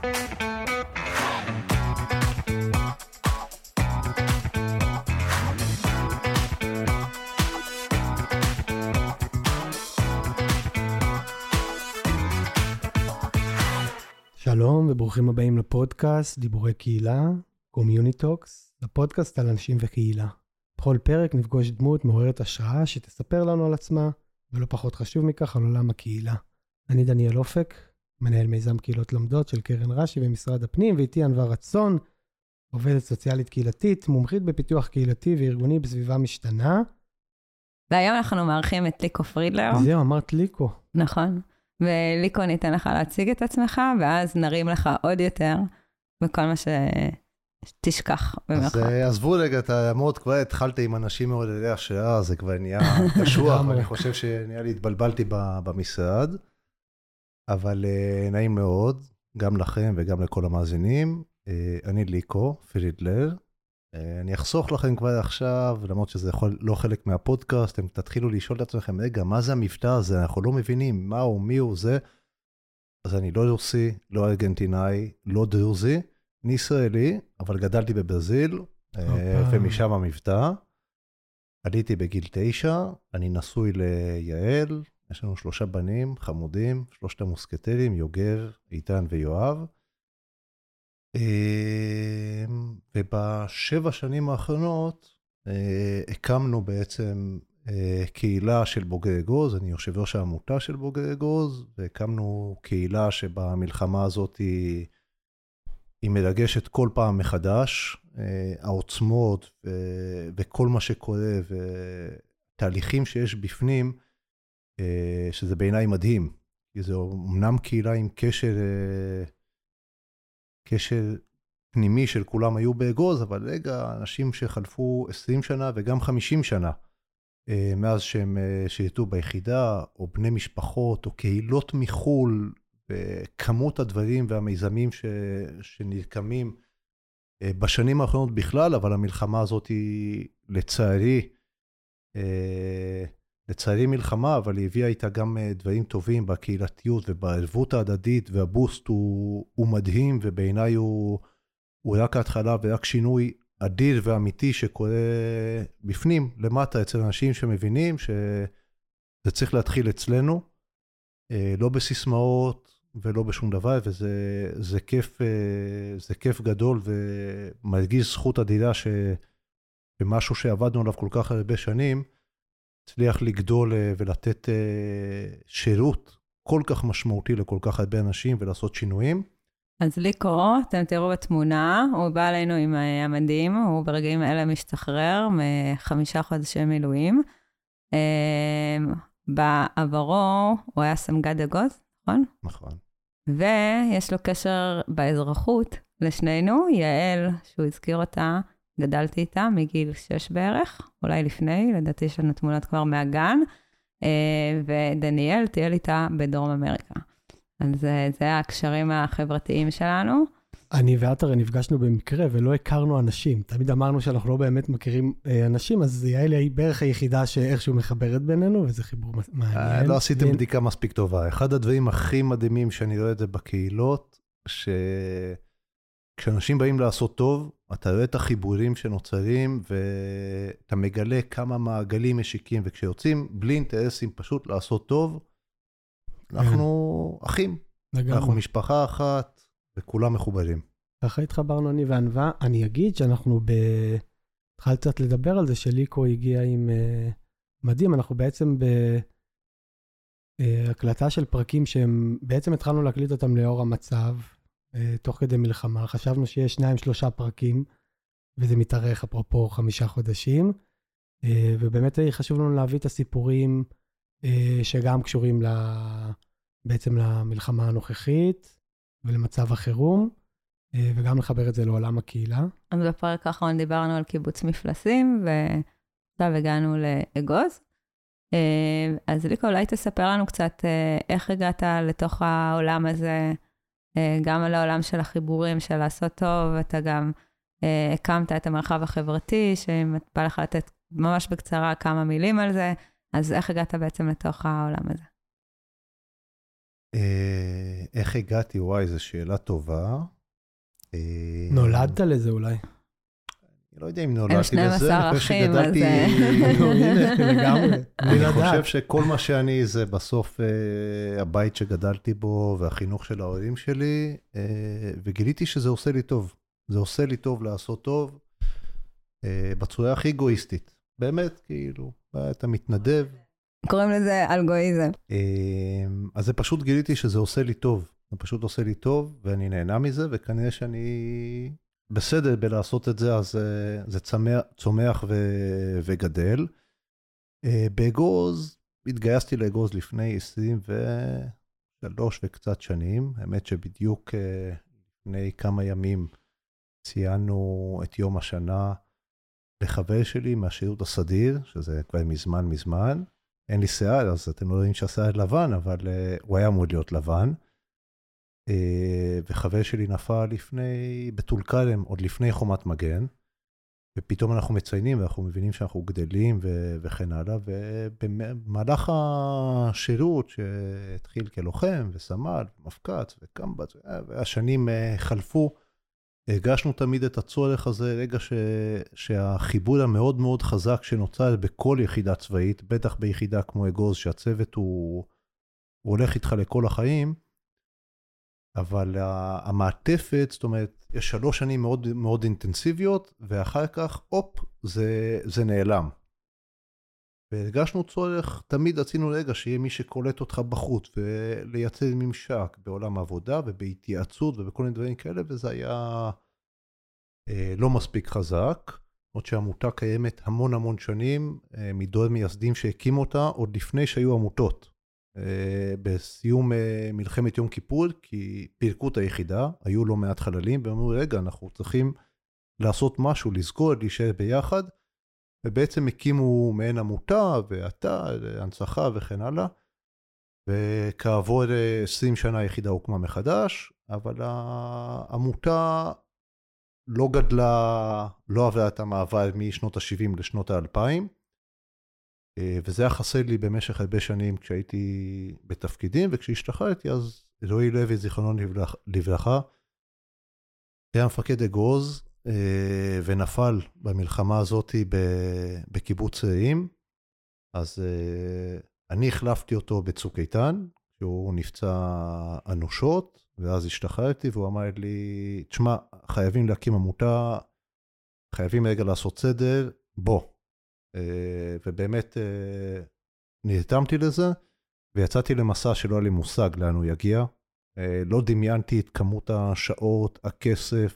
שלום וברוכים הבאים לפודקאסט דיבורי קהילה, Community Talks, לפודקאסט על אנשים וקהילה. בכל פרק נפגוש דמות מעוררת השראה שתספר לנו על עצמה, ולא פחות חשוב מכך על עולם הקהילה. אני דניאל אופק, מנהל מיזם קהילות לומדות של קרן רש"י ומשרד הפנים, ואיתי ענווה רצון, עובדת סוציאלית קהילתית, מומחית בפיתוח קהילתי וארגוני בסביבה משתנה. והיום אנחנו מארחים את ליקו פרידלר. זהו, אמרת ליקו. נכון. וליקו ניתן לך להציג את עצמך, ואז נרים לך עוד יותר בכל מה שתשכח במחר. אז עזבו רגע את העמוד, כבר התחלתי עם אנשים מעוררי השראה, זה כבר נהיה קשוח, ואני חושב שנהיה לי התבלבלתי במשרד, אבל נעים מאוד, גם לכם וגם לכל המאזינים. אני ליקו פרידלר, אני אחסוך לכם כבר עכשיו, למרות שזה לא חלק מהפודקאסט, אתם תתחילו לשאול את עצמכם, רגע, מה זה המבטא הזה? אנחנו לא מבינים מה הוא, מי הוא זה. אז אני לא רוסי, לא ארגנטינאי, לא דרוזי, אני ישראלי, אבל גדלתי בברזיל, ומשם המבטא. עליתי בגיל 9, אני נשוי ליעל, יש לנו 3 בנים חמודים, 3 המוסקטרים, יוגב, איתן ויואב. וב7 שנים האחרונות הקמנו בעצם קהילה של בוגרי אגוז, אני יושב ראש העמותה של בוגרי אגוז, והקמנו קהילה שבמלחמה הזאת היא מרגשת כל פעם מחדש, העוצמות וכל מה שקורה ותהליכים שיש בפנים, שזה בעיניי מדהים, כי זה אמנם קהילה עם קשר פנימי של כולם היו באגוז, אבל רגע, אנשים שחלפו 20 שנה וגם 50 שנה, מאז שהם שירתו ביחידה, או בני משפחות, או קהילות מחול, וכמות הדברים והמיזמים שנרקמים בשנים האחרונות בכלל, אבל המלחמה הזאת היא לצערי מלחמה, אבל היא הביאה איתה גם דברים טובים בקהילתיות ובערבות ההדדית, והבוסט הוא מדהים, ובעיניי הוא רק ההתחלה ורק שינוי אדיר ואמיתי שקורה בפנים, למטה, אצל אנשים שמבינים שזה צריך להתחיל אצלנו, לא בסיסמאות ולא בשום דבר, וזה כיף גדול, ומרגיש זכות אדירה שמשהו שעבדנו עליו כל כך הרבה שנים, הצליח לגדול ולתת שירות כל כך משמעותי לכל כך הרבה אנשים ולעשות שינויים. אז ליקו, אתם תראו בתמונה, הוא בא אלינו עם המדים, הוא ברגעים האלה משתחרר מ5 חודשי מילואים. בעברו הוא היה סמג"ד אגוז, נכון? נכון. ויש לו קשר באזרחות לשנינו, יעל, שהוא הזכיר אותה, גדלתי איתה מגיל 6 בערך, אולי לפני, לדעתי יש לנו תמונות כבר מהגן, ודניאל תהיה איתה בדרום אמריקה. אז זה הקשרים החברתיים שלנו. אני ואת הרי נפגשנו במקרה ולא הכרנו אנשים. תמיד אמרנו שאנחנו לא באמת מכירים אנשים, אז יעל היא בערך היחידה שאיכשהו מחברת בינינו, וזה חיבור מעניין. לא עשיתם בדיקה מספיק טובה. אחד הדברים הכי מדהימים שאני רואה את זה בקהילות, כשאנשים באים לעשות טוב, אתה רואה את החיבורים שנוצרים, ואתה מגלה כמה מעגלים משיקים, וכשיוצאים בלי אינטרסים פשוט לעשות טוב, אנחנו אחים, אנחנו משפחה אחת, וכולם מחוברים. ככה התחברנו אני וענווה. אני אגיד שאנחנו התחלתי קצת לדבר על זה, שליקו הגיע עם מדהים, אנחנו בעצם בהקלטה של פרקים, שהם בעצם התחלנו להקליט אותם לאור המצב, תוך כדי מלחמה, חשבנו שיש 2-3 פרקים, וזה מתארך אפרופו 5 חודשים, ובאמת חשוב לנו להביא את הסיפורים, שגם קשורים בעצם למלחמה הנוכחית, ולמצב החירום, וגם לחבר את זה לעולם הקהילה. אז בפרק האחרון דיברנו על קיבוץ מפלסים, ועכשיו הגענו לאגוז. אז ליקו, אולי תספר לנו קצת איך הגעת לתוך העולם הזה, גם על העולם של החיבורים, של לעשות טוב, אתה גם הקמת את המרחב החברתי, שאם את בא לך לתת ממש בקצרה כמה מילים על זה, אז איך הגעת בעצם לתוך העולם הזה? איך הגעתי? וואי, זו שאלה טובה. נולדת לזה אולי. אני לא יודע אם נולדתי לזה. הם 12 אחים, אז... אני חושב שכל מה שאני זה בסוף הבית שגדלתי בו והחינוך של ההורים שלי, וגיליתי שזה עושה לי טוב. זה עושה לי טוב לעשות טוב בצורה הכי אגואיסטית. באמת, כאילו, אתה מתנדב. קוראים לזה אלגואיזם. אז זה פשוט גיליתי שזה עושה לי טוב. זה פשוט עושה לי טוב, ואני נהנה מזה, וכנראה שאני בסדר בלעשות את זה, אז זה צומח וגדל. באגוז, התגייסתי לאגוז לפני 23 וקצת שנים. האמת שבדיוק לפני כמה ימים ציינו את יום השנה לחבר שלי מהשירות הסדיר, שזה כבר מזמן. אין לי שיער, אז אתם לא יודעים שהשיער לבן, אבל הוא היה אמור להיות לבן. וחבר שלי נפל בטול כרם, עוד לפני חומת מגן, ופתאום אנחנו מציינים, ואנחנו מבינים שאנחנו גדלים וכן הלאה, ובמהלך השירות שהתחיל כלוחם וסמל, מפקץ וקמב"ץ, והשנים חלפו, הרגשנו תמיד את הצורך הזה, רגע שהחיבור המאוד מאוד חזק שנוצר בכל יחידה צבאית, בטח ביחידה כמו אגוז, שהצוות הוא הולך איתך לכל החיים, אבל המעטפת, זאת אומרת, יש 3 שנים מאוד מאוד אינטנסיביות, ואחר כך, זה נעלם. והרגשנו צורך, תמיד רצינו רגע שיהיה מי שקולט אותך בחוץ, ולייצר ממשק בעולם העבודה, ובהתייעצות, ובכל מיני דברים כאלה, וזה היה לא מספיק חזק, עוד שהעמותה קיימת המון שנים, מדור מייסדים שהקים אותה, עוד לפני שהיו עמותות. בסיום מלחמת יום כיפור, כי פירקו את היחידה, היו לא מעט חללים, ואמרו, רגע, אנחנו צריכים לעשות משהו, לזכור, להישאר ביחד, ובעצם הקימו מעין עמותה, ואתר, הנצחה וכן הלאה, וכעבור 20 שנה היחידה הוקמה מחדש, אבל העמותה לא גדלה, לא עברה את המעבר משנות ה-70 לשנות ה-2000, וזה היה חסר לי במשך הרבה שנים כשהייתי בתפקידים, וכשהשתחררתי אז רועי לוי, זיכרונו לברכה, היה מפקד אגוז, ונפל במלחמה הזאת בקיבוץ רעים, אז אני החלפתי אותו בצוק איתן, שהוא נפצע אנושות, ואז השתחררתי, והוא אמר לי, תשמע, חייבים להקים עמותה, חייבים רגע לעשות סדר, בוא. ובאמת נרתמתי לזה, ויצאתי למסע שלא היה לי מושג לאן הוא יגיע. לא דמיינתי את כמות השעות, הכסף,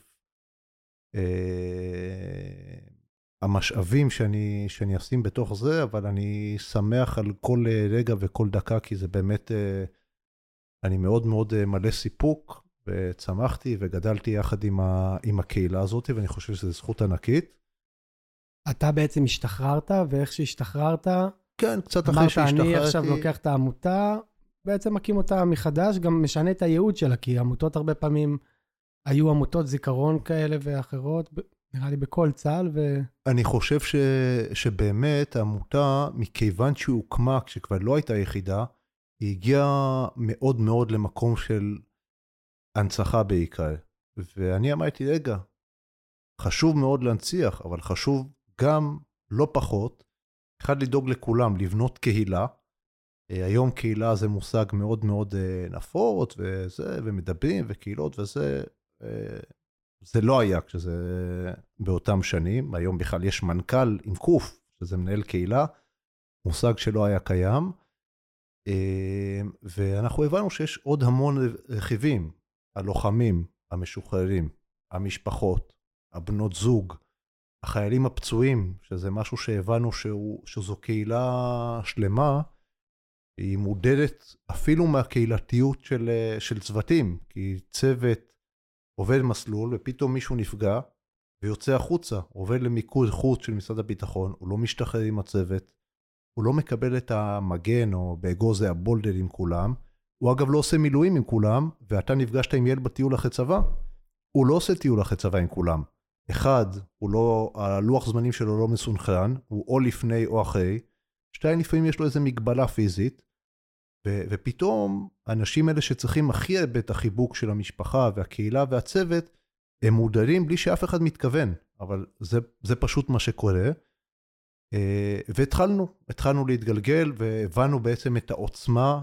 המשאבים שאני אשים בתוך זה, אבל אני שמח על כל רגע וכל דקה, כי זה באמת, אני מאוד מאוד מלא סיפוק, וצמחתי וגדלתי יחד עם הקהילה הזאת, ואני חושב שזו זכות ענקית. אתה בעצם השתחררת, ואיך שהשתחררת, כן, קצת אחרי שהשתחררתי. אני עכשיו לוקח את העמותה, בעצם מקים אותה מחדש, גם משנה את הייעוד שלה, כי עמותות הרבה פעמים היו עמותות זיכרון כאלה ואחרות, נראה לי בכל צה"ל. אני חושב שבאמת העמותה, מכיוון שהיא הוקמה, כשכבר לא הייתה יחידה, היא הגיעה מאוד מאוד למקום של הנצחה בעיקר. ואני אמרתי, רגע, חשוב מאוד להנציח, אבל חשוב גם לא פחות, אחד לדאוג לכולם, לבנות קהילה. היום קהילה זה מושג מאוד מאוד נפוץ, וזה, ומדברים, וקהילות, וזה, זה לא היה כשזה באותם שנים. היום בכלל יש מנכ"ל עם קוף, שזה מנהל קהילה, מושג שלא היה קיים. ואנחנו הבנו שיש עוד המון רכיבים, הלוחמים, המשוחררים, המשפחות, הבנות זוג, החיילים הפצועים, שזה משהו שהבנו שזו קהילה שלמה, היא מודדת אפילו מהקהילתיות של צוותים, כי צוות עובד מסלול, ופתאום מישהו נפגע, ויוצא החוצה, עובד למיקוד חוץ של משרד הביטחון, הוא לא משתחרר עם הצוות, הוא לא מקבל את המגן, או באגוז זה הבולדר עם כולם, הוא אגב לא עושה מילואים עם כולם, ואתה נפגשת עם ילד בטיול אחרי צבא, הוא לא עושה טיול אחרי צבא עם כולם. אחד, הלוח זמנים שלו לא מסונכרן, הוא או לפני או אחרי, שתיים, לפעמים יש לו איזו מגבלה פיזית, ופתאום האנשים האלה שצריכים הכי הרבה את החיבוק של המשפחה והקהילה והצוות, הם מודרים בלי שאף אחד מתכוון, אבל זה פשוט מה שקורה. והתחלנו להתגלגל, והבנו בעצם את העוצמה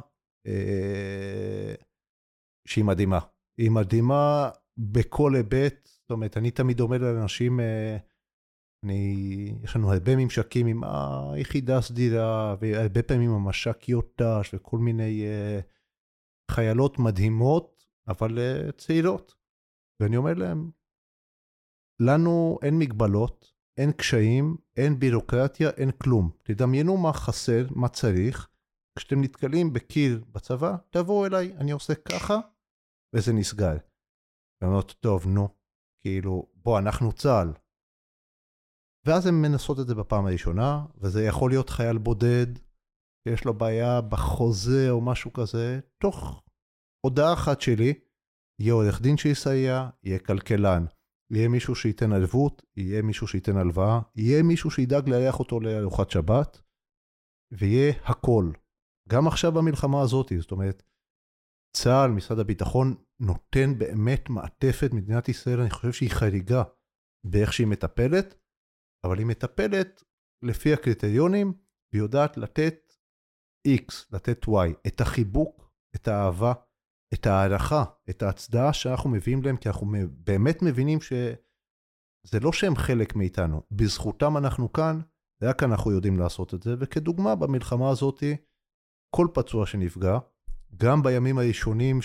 שהיא מדהימה. היא מדהימה בכל היבט, זאת אומרת, אני תמיד עומד על אנשים, יש לנו הרבה ממשקים עם היחידה הסדירה, והרבה פעמים המש"קיות ת"ש, וכל מיני חיילות מדהימות, אבל צעירות. ואני אומר להם, לנו אין מגבלות, אין קשיים, אין בירוקרטיה, אין כלום. תדמיינו מה חסר, מה צריך. כשאתם נתקלים בקיר בצבא, תבואו אליי, אני עושה ככה, וזה נסגר. ואומרות, טוב, נו, כאילו, בוא, אנחנו צה"ל. ואז הם מנסות את זה בפעם הראשונה, וזה יכול להיות חייל בודד, שיש לו בעיה בחוזה או משהו כזה, תוך הודעה אחת שלי, יהיה עורך דין שיסייע, יהיה כלכלן, יהיה מישהו שייתן ערבות, יהיה מישהו שייתן הלוואה, יהיה מישהו שידאג לארח אותו לארוחת שבת, ויהיה הכל. גם עכשיו במלחמה הזאת, זאת אומרת, צה"ל, משרד הביטחון, נותן באמת מעטפת מדינת ישראל, אני חושב שהיא חריגה באיך שהיא מטפלת, אבל היא מטפלת לפי הקריטריונים, והיא יודעת לתת X, לתת Y, את החיבוק, את האהבה, את הערכה, את ההצדעה שאנחנו מביאים להם, כי אנחנו באמת מבינים שזה לא שהם חלק מאיתנו, בזכותם אנחנו כאן, רק אנחנו יודעים לעשות את זה, וכדוגמה במלחמה הזאת, כל פצוע שנפגע, גם בימים הראשונים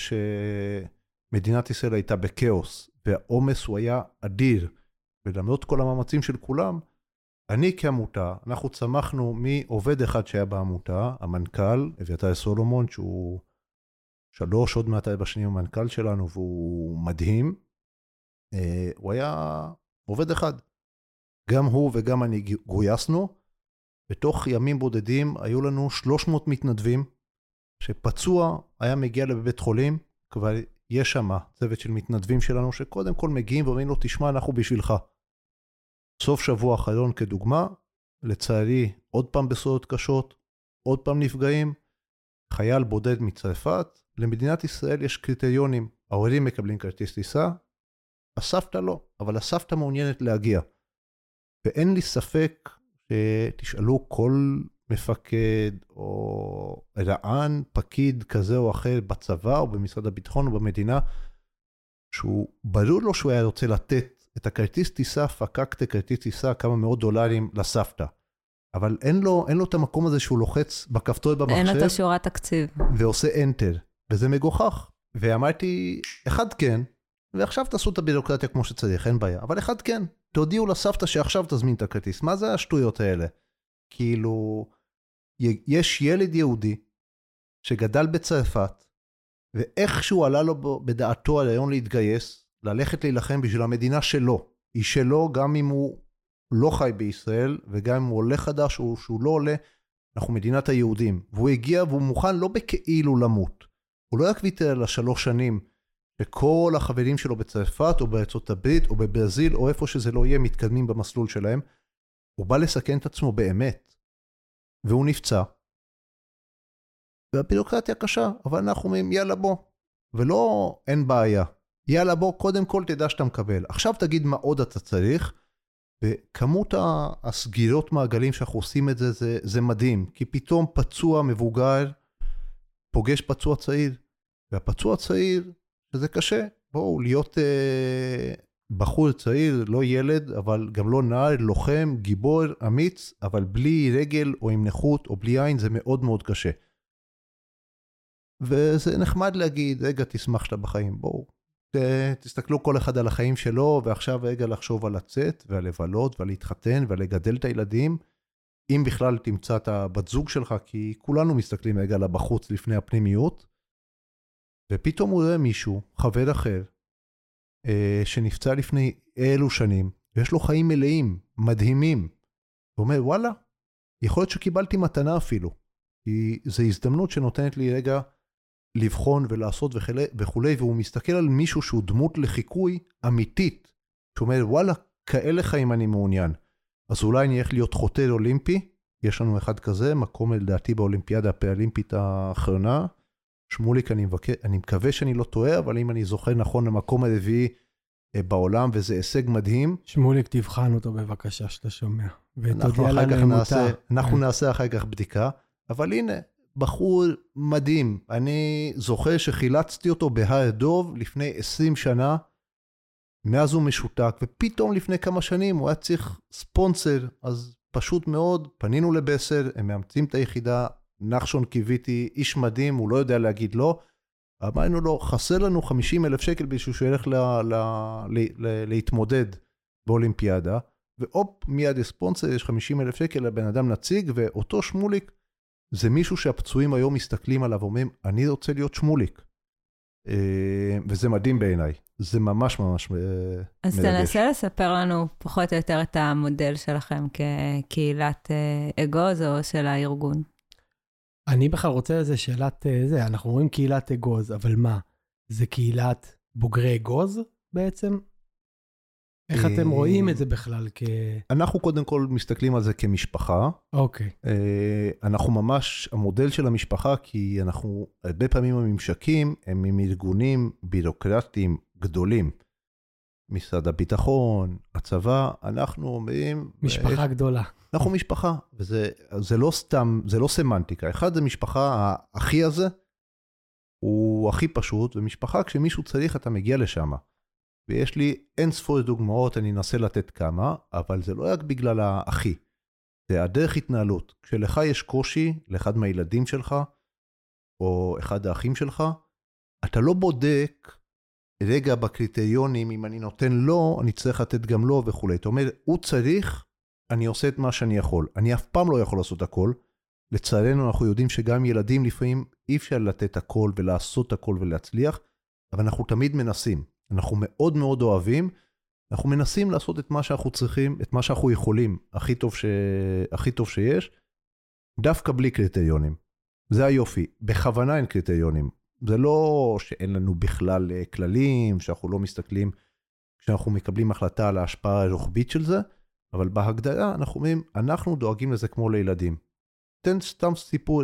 שמדינת ישראל הייתה בקאוס, והעומס הוא היה אדיר, ולמרות כל המאמצים של כולם, אני כעמותה, אנחנו צמחנו מעובד אחד שהיה בעמותה, המנכ"ל, אביתר סולומון, שהוא 3 עוד מעט בשנים המנכ"ל שלנו, והוא מדהים. הוא היה עובד אחד. גם הוא וגם אני גויסנו. בתוך ימים בודדים היו לנו 300 מתנדבים, שפצוע היה מגיע לבית חולים, כבר יש שם צוות של מתנדבים שלנו, שקודם כל מגיעים ואומרים לו, תשמע, אנחנו בשבילך. סוף שבוע האחרון כדוגמה, לצערי עוד פעם בסודות קשות, עוד פעם נפגעים, חייל בודד מצרפת, למדינת ישראל יש קריטריונים, ההורים מקבלים כרטיס טיסה, הסבתא לא, אבל הסבתא מעוניינת להגיע. ואין לי ספק שתשאלו כל מפקד או רען, פקיד כזה או אחר בצבא או במשרד הביטחון או במדינה, שהוא ברור לו שהוא היה רוצה לתת את הכרטיס טיסה, פקקת כרטיס טיסה כמה מאות דולרים לסבתא. אבל אין לו את המקום הזה שהוא לוחץ בכפתור במחשב. אין לו את השורת תקציב. ועושה Enter. וזה מגוחך. ואמרתי, אחד כן, ועכשיו תעשו את הבירוקרטיה כמו שצריך, אין בעיה. אבל אחד כן, תודיעו לסבתא שעכשיו תזמין את הכרטיס. מה זה השטויות האלה? כאילו, יש ילד יהודי שגדל בצרפת, ואיכשהו עלה לו בדעתו הרעיון להתגייס, ללכת להילחם בשביל המדינה שלו. היא שלו גם אם הוא לא חי בישראל, וגם אם הוא עולה חדש או שהוא לא עולה, אנחנו מדינת היהודים. והוא הגיע והוא מוכן לא בכאילו למות. הוא לא רק ויתר על 3 שנים, שכל החברים שלו בצרפת או בארצות הברית או בברזיל או איפה שזה לא יהיה מתקדמים במסלול שלהם. הוא בא לסכן את עצמו באמת. והוא נפצע. והבירוקרטיה קשה, אבל אנחנו אומרים יאללה בוא. ולא אין בעיה. יאללה בוא, קודם כל תדע שאתה מקבל. עכשיו תגיד מה עוד אתה צריך, וכמות הסגירות מעגלים שאנחנו עושים את זה, זה מדהים. כי פתאום פצוע מבוגר פוגש פצוע צעיר, והפצוע צעיר, שזה קשה. בואו, להיות בחור צעיר, לא ילד, אבל גם לא נער, לוחם, גיבור, אמיץ, אבל בלי רגל או עם נכות או בלי עין, זה מאוד מאוד קשה. וזה נחמד להגיד, רגע, תשמח שאתה בחיים, בואו. תסתכלו כל אחד על החיים שלו, ועכשיו רגע לחשוב על לצאת, ועל לבלות, ועל להתחתן, ועל לגדל את הילדים, אם בכלל תמצא את הבת זוג שלך, כי כולנו מסתכלים רגע לבחוץ לפני הפנימיות, ופתאום הוא רואה מישהו, חבר אחר, שנפצע לפני אלו שנים, ויש לו חיים מלאים, מדהימים, ואומר, וואלה, יכול להיות שקיבלתי מתנה אפילו, כי זו הזדמנות שנותנת לי רגע, לבחון ולעשות וכולי, והוא מסתכל על מישהו שהוא דמות לחיקוי אמיתית, שאומר, וואלה, כאלה חיים אני מעוניין. אז אולי אני איך להיות חותר אולימפי, יש לנו אחד כזה, מקום לדעתי באולימפיאדה הפראלימפית האחרונה. שמוליק, אני מקווה שאני לא טועה, אבל אם אני זוכר נכון, המקום הרביעי בעולם, וזה הישג מדהים. שמוליק, תבחן אותו בבקשה שאתה שומע. אנחנו נעשה אחר כך בדיקה, אבל הנה, בחור מדהים. אני זוכר שחילצתי אותו בהר דוב לפני 20 שנה, מאז הוא משותק, ופתאום לפני כמה שנים הוא היה צריך ספונסר, אז פשוט מאוד, פנינו לבסר, הם מאמצים את היחידה, נחשון קיוויתי, איש מדהים, הוא לא יודע להגיד לא, אמרנו לו, חסר לנו 50,000 שקל בשביל שהוא ילך להתמודד באולימפיאדה, ואופ, מיד הספונסר, יש 50,000 שקל לבן אדם נציג, ואותו שמוליק, זה מישהו שהפצועים היום מסתכלים עליו, ואומרים, אני רוצה להיות שמוליק. וזה מדהים בעיניי. זה ממש ממש מרגש. אז תנסה לספר לנו פחות או יותר את המודל שלכם כקהילת אגוז או של הארגון. אני בכלל רוצה איזה שאלת זה, אנחנו רואים קהילת אגוז, אבל מה? זה קהילת בוגרי אגוז בעצם? איך אתם רואים את זה בכלל? אנחנו קודם כל מסתכלים על זה כמשפחה. אוקיי. אנחנו ממש, המודל של המשפחה, כי אנחנו, הרבה פעמים הממשקים, הם עם ארגונים בירוקרטיים גדולים. משרד הביטחון, הצבא, אנחנו אומרים... משפחה גדולה. אנחנו משפחה, וזה לא סתם, זה לא סמנטיקה. אחד זה משפחה, האחי הזה, הוא הכי פשוט, ומשפחה כשמישהו צריך אתה מגיע לשם. ויש לי אין ספור דוגמאות, אני אנסה לתת כמה, אבל זה לא רק בגלל האחי. זה הדרך התנהלות. כשלך יש קושי לאחד מהילדים שלך, או אחד האחים שלך, אתה לא בודק רגע בקריטריונים, אם אני נותן לו, אני צריך לתת גם לו וכו'. זאת אומרת, הוא צריך, אני עושה את מה שאני יכול. אני אף פעם לא יכול לעשות הכל. לצערנו אנחנו יודעים שגם ילדים לפעמים אי אפשר לתת הכל ולעשות הכל ולהצליח, אבל אנחנו תמיד מנסים. אנחנו מאוד מאוד אוהבים, אנחנו מנסים לעשות את מה שאנחנו צריכים, את מה שאנחנו יכולים, הכי טוב שיש, דווקא בלי קריטריונים. זה היופי, בכוונה אין קריטריונים. זה לא שאין לנו בכלל כללים, שאנחנו לא מסתכלים, כשאנחנו מקבלים החלטה על ההשפעה הרוחבית של זה, אבל בהגדרה אנחנו אומרים, אנחנו דואגים לזה כמו לילדים. תן סתם סיפור.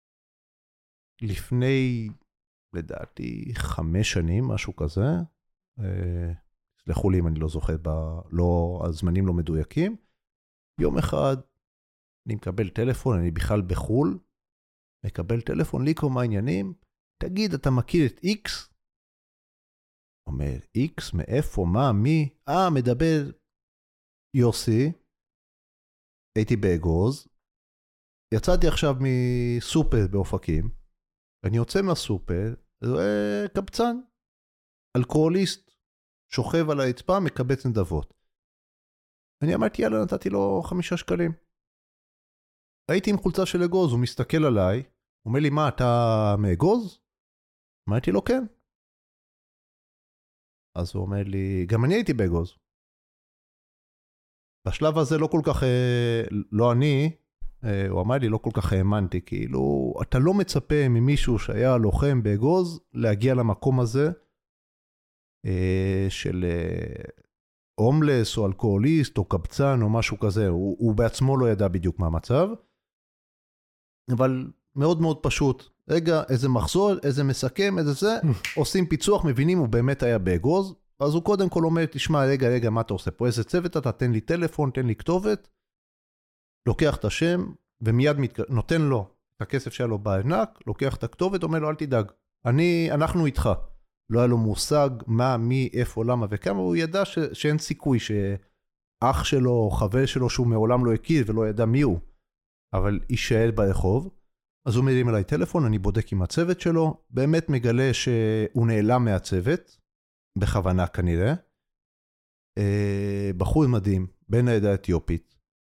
לפני, לדעתי, 5 שנים, משהו כזה, סלחו לי אם אני לא זוכר, הזמנים לא מדויקים, יום אחד אני מקבל טלפון, אני בכלל בחול, מקבל טלפון, ליקו מה העניינים, תגיד, אתה מכיר את X? אומר, X, מאיפה, מה, מי? מדבר יוסי, הייתי באגוז, יצאתי עכשיו מסופר באופקים, ואני יוצא מהסופר, זה קבצן, אלכוהוליסט, שוכב על הרצפה, מקבץ נדבות. אני אמרתי, יאללה, נתתי לו 5 שקלים. הייתי עם חולצה של אגוז, הוא מסתכל עליי, הוא אומר לי, מה, אתה מאגוז? אמרתי לו, כן. אז הוא אומר לי, גם אני הייתי באגוז. בשלב הזה לא כל כך, לא אני, הוא אמר לי, לא כל כך האמנתי, כאילו, אתה לא מצפה ממישהו שהיה לוחם באגוז, להגיע למקום הזה, של הומלס או אלכוהוליסט או קבצן או משהו כזה, הוא בעצמו לא ידע בדיוק מה המצב, אבל מאוד מאוד פשוט, רגע, איזה מחזור, איזה מסכם, איזה זה, עושים פיצוח, מבינים, הוא באמת היה באגוז, אז הוא קודם כל אומר, תשמע, רגע, מה אתה עושה פה, איזה צוות אתה, תן לי טלפון, תן לי כתובת, לוקח את השם, ומיד נותן לו את הכסף שלו בענק, לוקח את הכתובת, אומר לו, אל תדאג, אנחנו איתך. לא היה לו מושג מה, מי, איפה, למה וכמה, הוא ידע שאין סיכוי שאח שלו או חבר שלו שהוא מעולם לא הכיר ולא ידע מי הוא, אבל יישאר ברחוב. אז הוא מרים אליי טלפון, אני בודק עם הצוות שלו, באמת מגלה שהוא נעלם מהצוות, בכוונה כנראה. בחור מדהים, בן העדה האתיופית,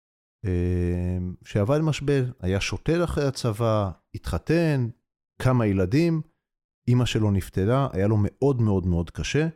שעבד משבר, היה שוטר אחרי הצבא, התחתן, כמה ילדים, אמא שלו נפטרה, היה לו מאוד מאוד מאוד קשה.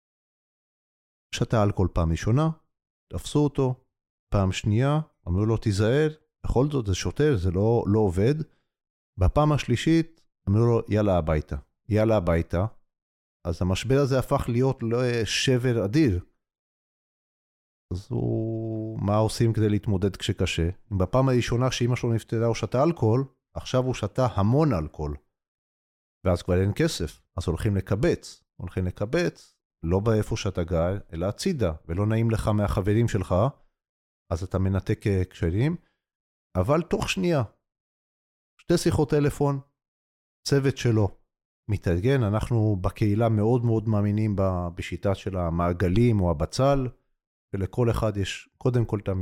שתה אלכוהול פעם ראשונה, תפסו אותו, פעם שנייה, אמרו לו תיזהר, בכל זאת זה שוטר, זה לא עובד. בפעם השלישית, אמרו לו יאללה הביתה. אז המשבר הזה הפך להיות שבר אדיר. אז הוא מה עושים כדי להתמודד כשקשה? אם בפעם הראשונה שאמא שלו נפטרה הוא שתה אלכוהול, עכשיו הוא שתה המון אלכוהול. ואז כבר אין כסף, אז הולכים לקבץ, לא באיפה שאתה גר, אלא הצידה, ולא נעים לך מהחברים שלך, אז אתה מנתק קשרים, אבל תוך שנייה, 2 שיחות טלפון, צוות שלו מתארגן, אנחנו בקהילה מאוד מאוד מאמינים בשיטה של המעגלים או הבצל, ולכל אחד יש קודם כל את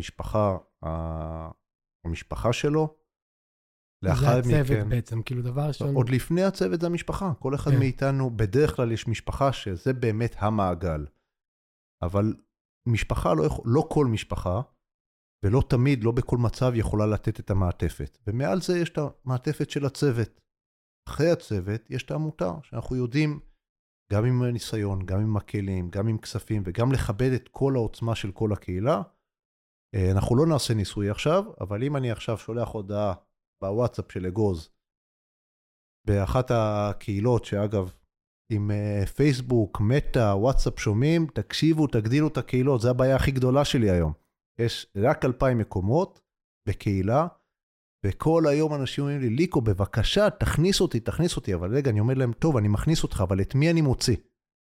המשפחה שלו, זה הצוות בעצם, כאילו דבר ראשון. עוד לפני הצוות זה המשפחה, כל אחד מאיתנו, בדרך כלל יש משפחה שזה באמת המעגל, אבל משפחה, לא כל משפחה, ולא תמיד, לא בכל מצב יכולה לתת את המעטפת, ומעל זה יש את המעטפת של הצוות. אחרי הצוות יש את העמותה, שאנחנו יודעים, גם עם ניסיון, גם עם מקלים, גם עם כספים, וגם לכבד את כל העוצמה של כל הקהילה. אנחנו לא נעשה ניסוי עכשיו, אבל אם אני עכשיו שולח הודעה בוואטסאפ של אגוז, באחת הקהילות, שאגב, עם פייסבוק, מטה, וואטסאפ שומעים, תקשיבו, תגדילו את הקהילות, זה הבעיה הכי גדולה שלי היום. יש רק 2,000 מקומות בקהילה, וכל היום אנשים אומרים לי, ליקו, בבקשה, תכניס אותי, אבל רגע, אני אומר להם, טוב, אני מכניס אותך, אבל את מי אני מוציא?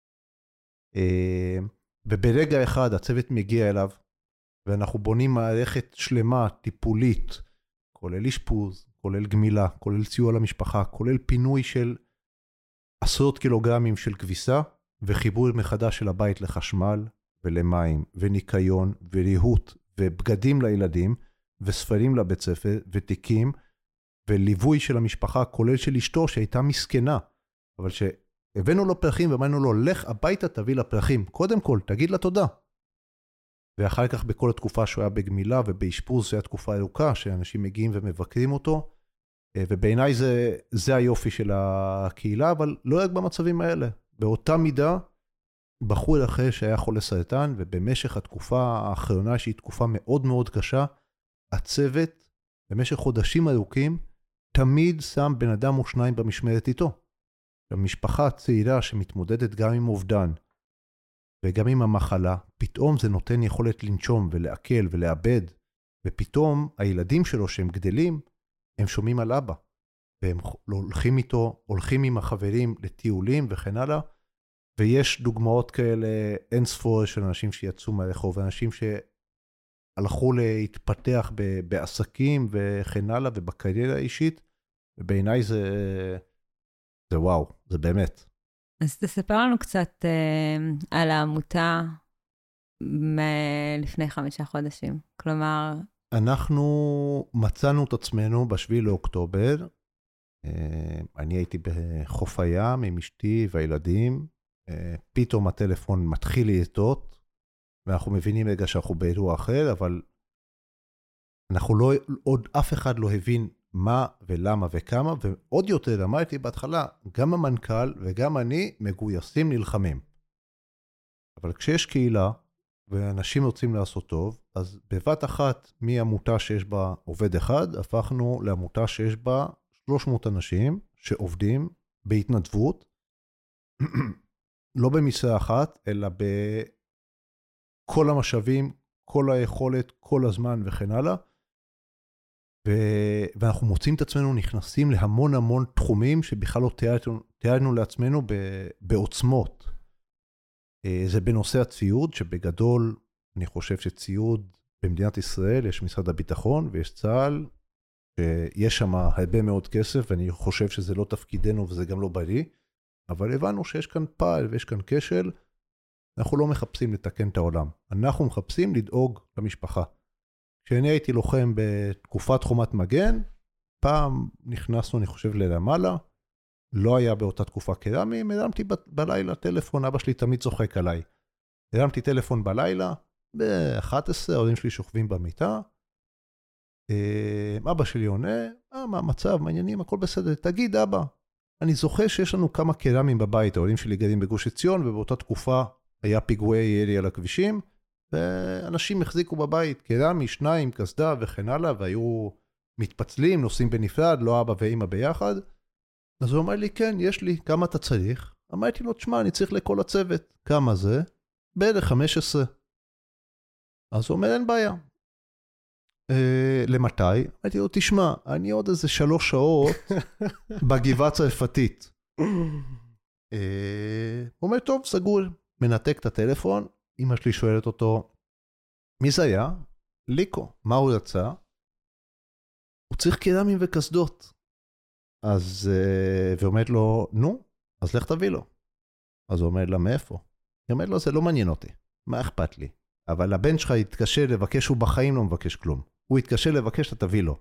וברגע אחד הצוות מגיע אליו, ואנחנו בונים מערכת שלמה, טיפולית, כולל אשפוז, כולל גמילה, כולל סיוע למשפחה, כולל פינוי של 10 קילוגרמים של כביסה, וחיבור מחדש של הבית לחשמל, ולמים, וניקיון, וריהוט, ובגדים לילדים, וספרים לבית ספר, ותיקים, וליווי של המשפחה, כולל של אשתו, שהייתה מסכנה, אבל שהבאנו לו פרחים, ואמרנו לו, לך הביתה תביא לפרחים, קודם כל, תגיד לה תודה. ואחר כך בכל התקופה שהוא היה בגמילה, ובאשפוז, זו התקופה ארוכה, שאנשים מגיעים ומבקרים אותו, ובעיניי זה היופי של הקהילה, אבל לא רק במצבים האלה. באותה מידה, בחור אחר שהיה חולה סרטן, ובמשך התקופה האחרונה, שהיא תקופה מאוד מאוד קשה, הצוות, במשך חודשים ארוכים, תמיד שם בן אדם או שניים במשמרת איתו. המשפחה צעירה שמתמודדת גם עם אובדן, וגם עם המחלה, פתאום זה נותן יכולת לנשום ולעכל ולאבד, ופתאום הילדים שלו שהם גדלים, הם שומעים על אבא, והם הולכים איתו, הולכים עם החברים לטיולים וכן הלאה, ויש דוגמאות כאלה אין ספור של אנשים שיצאו מהרחוב, ואנשים שהלכו להתפתח בעסקים וכן הלאה, ובקריירה האישית, ובעיניי זה וואו, זה באמת. אז תספר לנו קצת על העמותה לפני 5 חודשים. כלומר... אנחנו מצאנו את עצמנו ב7 לאוקטובר, אני הייתי בחוף הים עם אשתי והילדים, פתאום הטלפון מתחיל להטות, ואנחנו מבינים רגע שאנחנו באירוע אחר, אבל אנחנו לא, עוד אף אחד לא הבין מה ולמה וכמה, ועוד יותר אמרתי בהתחלה, גם המנכ"ל וגם אני מגויסים נלחמים. אבל כשיש קהילה, ואנשים רוצים לעשות טוב, אז בבת אחת מעמותה שיש בה עובד אחד, הפכנו לעמותה שיש בה 300 אנשים שעובדים בהתנדבות, לא במשרה אחת, אלא בכל המשאבים, כל היכולת, כל הזמן וכן הלאה, ואנחנו מוצאים את עצמנו נכנסים להמון המון תחומים שבכלל לא תיארנו לעצמנו בעוצמות. זה בנושא הציוד, שבגדול אני חושב שציוד במדינת ישראל, יש משרד הביטחון ויש צה"ל, שיש שם הרבה מאוד כסף, ואני חושב שזה לא תפקידנו וזה גם לא בריא, אבל הבנו שיש כאן פעל ויש כאן כשל, אנחנו לא מחפשים לתקן את העולם, אנחנו מחפשים לדאוג למשפחה. כשאני הייתי לוחם בתקופת חומת מגן, פעם נכנסנו, אני חושב, לרמאללה, לא היה באותה תקופה קרמים, הרמתי בלילה טלפון, אבא שלי תמיד צוחק עליי. הרמתי טלפון בלילה, ב-11, ההורים שלי שוכבים במיטה, אבא שלי עונה, מה המצב, מעניינים, הכל בסדר, תגיד אבא, אני זוכר שיש לנו כמה קרמים בבית, ההורים שלי גרים בגוש עציון, ובאותה תקופה היה פיגועי ירי על הכבישים, ואנשים החזיקו בבית קרמי, 2, קסדה וכן הלאה, והיו מתפצלים, נוסעים בנפרד, לא אבא ואמא ביחד, אז הוא אמר לי, כן, יש לי, כמה אתה צריך? אמרתי לו, תשמע, אני צריך לכל הצוות. כמה זה? בערך 15. אז הוא אומר, אין בעיה. למתי? אמרתי לו, תשמע, אני עוד איזה 3 שעות בגבעה צרפתית. הוא אומר, טוב, סגור. מנתק את הטלפון, אמא שלי שואלת אותו, מי זה היה? ליקו. מה הוא יצא? הוא צריך קרמים וקסדות. אז, ואומרת לו, נו, אז לך תביא לו. אז הוא אומר לה, מאיפה? היא אומרת לו, זה לא מעניין אותי. מה אכפת לי? אבל הבן שלך יתקשה לבקש, הוא בחיים לא מבקש כלום. הוא יתקשה לבקש, אתה תביא לו.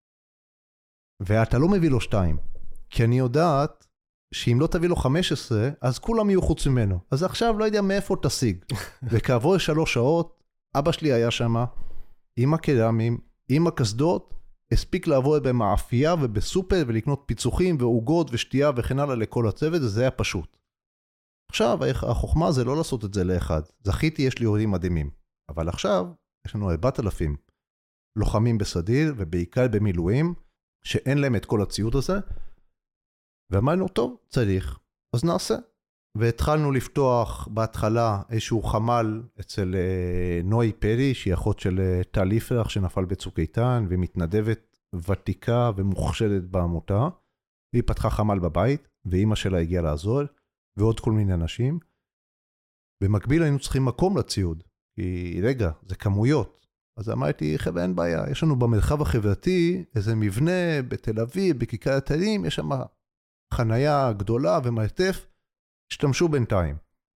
ואתה לא מביא לו 2. כי אני יודעת שאם לא תביא לו 15, אז כולם יהיו חוץ ממנו. אז עכשיו לא יודע מאיפה תשיג. וכעבור 3 שעות, אבא שלי היה שם, עם הקרמים, עם הקסדות, הספיק לעבוד במאפייה ובסופר, ולקנות פיצוחים ועוגות ושתייה וכן הלאה לכל הצוות, וזה היה פשוט. עכשיו, החוכמה זה לא לעשות את זה לאחד. זכיתי, יש לי הורים מדהימים. אבל עכשיו, יש לנו 4,000 לוחמים בסדיר, ובעיקר במילואים, שאין להם את כל הציוד הזה, ואמרנו, טוב, צריך, אז נעשה. והתחלנו לפתוח בהתחלה איזשהו חמ"ל אצל נוי פרי, שהיא אחות של טל יפרח שנפל בצוק איתן, ומתנדבת ותיקה ומוכשרת בעמותה. והיא פתחה חמ"ל בבית, ואימא שלה הגיעה לעזור, ועוד כל מיני אנשים. במקביל היינו צריכים מקום לציוד, כי רגע, זה כמויות. אז אמרתי, חבר'ה, אין בעיה, יש לנו במרחב החברתי איזה מבנה בתל אביב, בכיכר התלים, יש שם חנייה גדולה ומעטף, השתמשו בינתיים.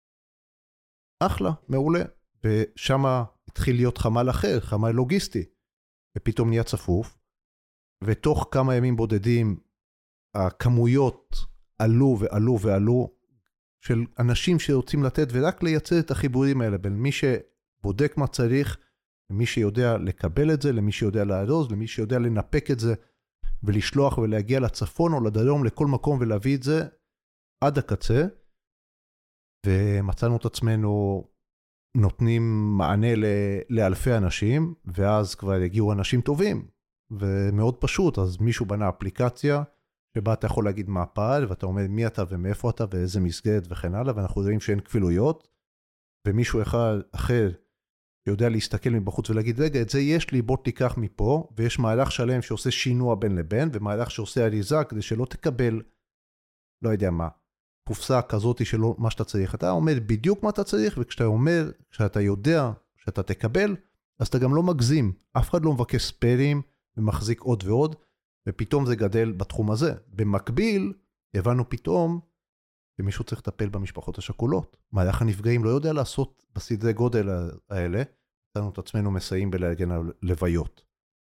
אחלה, מעולה. ושם התחיל להיות חמ"ל אחר, חמ"ל לוגיסטי. ופתאום נהיה צפוף, ותוך כמה ימים בודדים, הכמויות עלו ועלו ועלו, של אנשים שרוצים לתת, ורק לייצר את החיבורים האלה, בין מי שבודק מה צריך, למי שיודע לקבל את זה, למי שיודע לארוז, למי שיודע לנפק את זה, ולשלוח ולהגיע לצפון או לדרום, לכל מקום, ולהביא את זה עד הקצה, ומצאנו את עצמנו נותנים מענה לאלפי אנשים, ואז כבר הגיעו אנשים טובים, ומאוד פשוט, אז מישהו בנה אפליקציה, שבה אתה יכול להגיד מה הפעל, ואתה אומר מי אתה ומאיפה אתה, ואיזה מסגרת וכן הלאה, ואנחנו יודעים שאין כפילויות, ומישהו אחר שיודע להסתכל מבחוץ ולהגיד, רגע, את זה יש לי, בוא תיקח מפה, ויש מהלך שלם שעושה שינוע בין לבין, ומהלך שעושה אריזה, כדי שלא תקבל, לא יודע מה, קופסה כזאת של מה שאתה צריך. אתה אומר בדיוק מה אתה צריך, וכשאתה אומר, כשאתה יודע שאתה תקבל, אז אתה גם לא מגזים. אף אחד לא מבקש ספיירים, ומחזיק עוד ועוד, ופתאום זה גדל בתחום הזה. במקביל, הבנו פתאום, שמישהו צריך לטפל במשפחות השכולות. מהלך הנפגעים לא יודע לעשות בסדרי גודל האלה, נתנו את עצמנו מסייעים בלהגן על לוויות,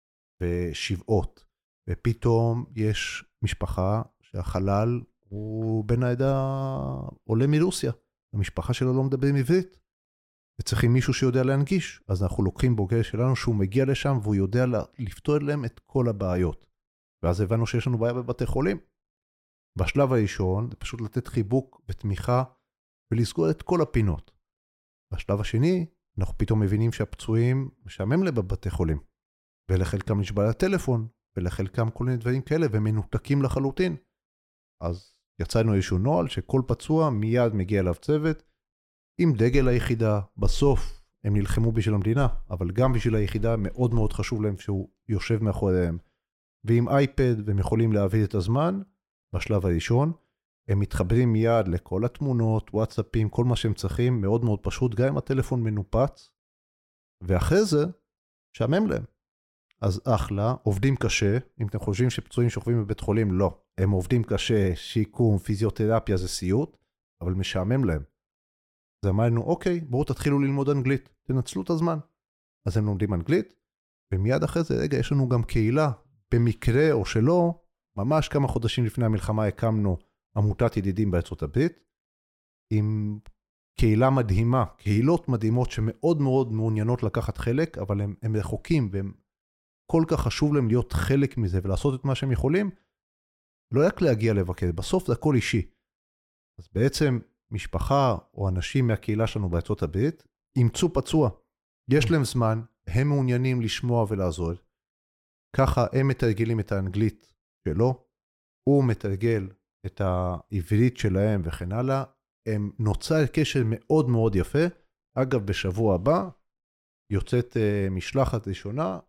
ושבעות, ופתאום יש משפחה שהחלל הוא בן העדה עולה מרוסיה, המשפחה שלו לא מדברים עברית, וצריכים מישהו שיודע להנגיש, אז אנחנו לוקחים בוגר שלנו שהוא מגיע לשם, והוא יודע לפתור להם את כל הבעיות, ואז הבנו שיש לנו בעיה בבתי חולים. בשלב הראשון, זה פשוט לתת חיבוק ותמיכה, ולסגור את כל הפינות. בשלב השני, אנחנו פתאום מבינים שהפצועים משעמם להם בבתי חולים, ולחלקם נשבר הטלפון, ולחלקם כל מיני דברים כאלה, ומנותקים לחלוטין. אז יצאנו איזשהו נועל שכל פצוע מיד מגיע אליו צוות, עם דגל היחידה. בסוף הם נלחמו בשביל המדינה, אבל גם בשביל היחידה מאוד מאוד חשוב להם שהוא יושב מאחוריהם. ועם אייפד והם יכולים להעביר את הזמן, בשלב הראשון, הם מתחברים מיד לכל התמונות, וואטסאפים, כל מה שהם צריכים, מאוד מאוד פשוט, גם אם הטלפון מנופץ, ואחרי זה, שעמם להם. אז אחלה, עובדים קשה, אם אתם חושבים שפצועים שוכבים בבית חולים, לא. הם עובדים קשה, שיקום, פיזיותרפיה זה סיוט, אבל משעמם להם. אז אמרנו, אוקיי, בואו תתחילו ללמוד אנגלית, תנצלו את הזמן. אז הם לומדים אנגלית, ומיד אחרי זה, רגע, יש לנו גם קהילה, במקרה או שלא, ממש כמה חודשים לפני המלחמה הקמנו עמותת ידידים בארצות הברית, עם קהילה מדהימה, קהילות מדהימות שמאוד מאוד מעוניינות לקחת חלק, אבל הם רחוקים, והם כל כך חשוב להם להיות חלק מזה, ולעשות את מה שהם יכולים, לא רק להגיע לבקר, בסוף זה הכל אישי. אז בעצם משפחה או אנשים מהקהילה שלנו בארצות הברית, ימצאו פצוע, יש להם זמן, הם מעוניינים לשמוע ולעזור, ככה הם מתרגלים את האנגלית שלו, הוא מתרגל את העברית שלהם וכן הלאה, הם נוצר קשר מאוד מאוד יפה. אגב, בשבוע הבא יוצאת משלחת ראשונה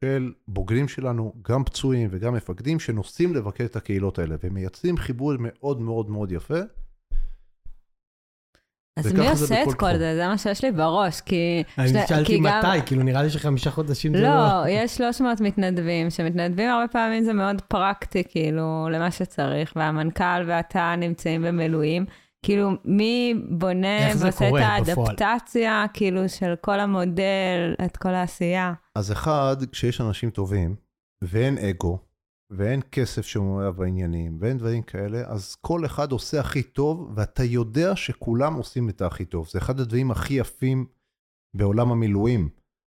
של בוגרים שלנו, גם פצועים וגם מפקדים, שנוסעים לבקר את הקהילות האלה, ומייצרים חיבור מאוד מאוד מאוד יפה. אז מי עושה את כל זה? זה מה שיש לי בראש, כי... אני שאלתי מתי, כאילו נראה לי ש5 חודשים זה לא... לא, יש 300 מתנדבים, שמתנדבים הרבה פעמים זה מאוד פרקטי, כאילו, למה שצריך, והמנכ"ל ואתה נמצאים במילואים, כאילו, מי בונה ועושה את האדפטציה, כאילו, של כל המודל, את כל העשייה? אז אחד, כשיש אנשים טובים, ואין אגו, ואין כסף שמעורב בעניינים, ואין דברים כאלה, אז כל אחד עושה הכי טוב, ואתה יודע שכולם עושים את הכי טוב. זה אחד הדברים הכי יפים בעולם המילואים.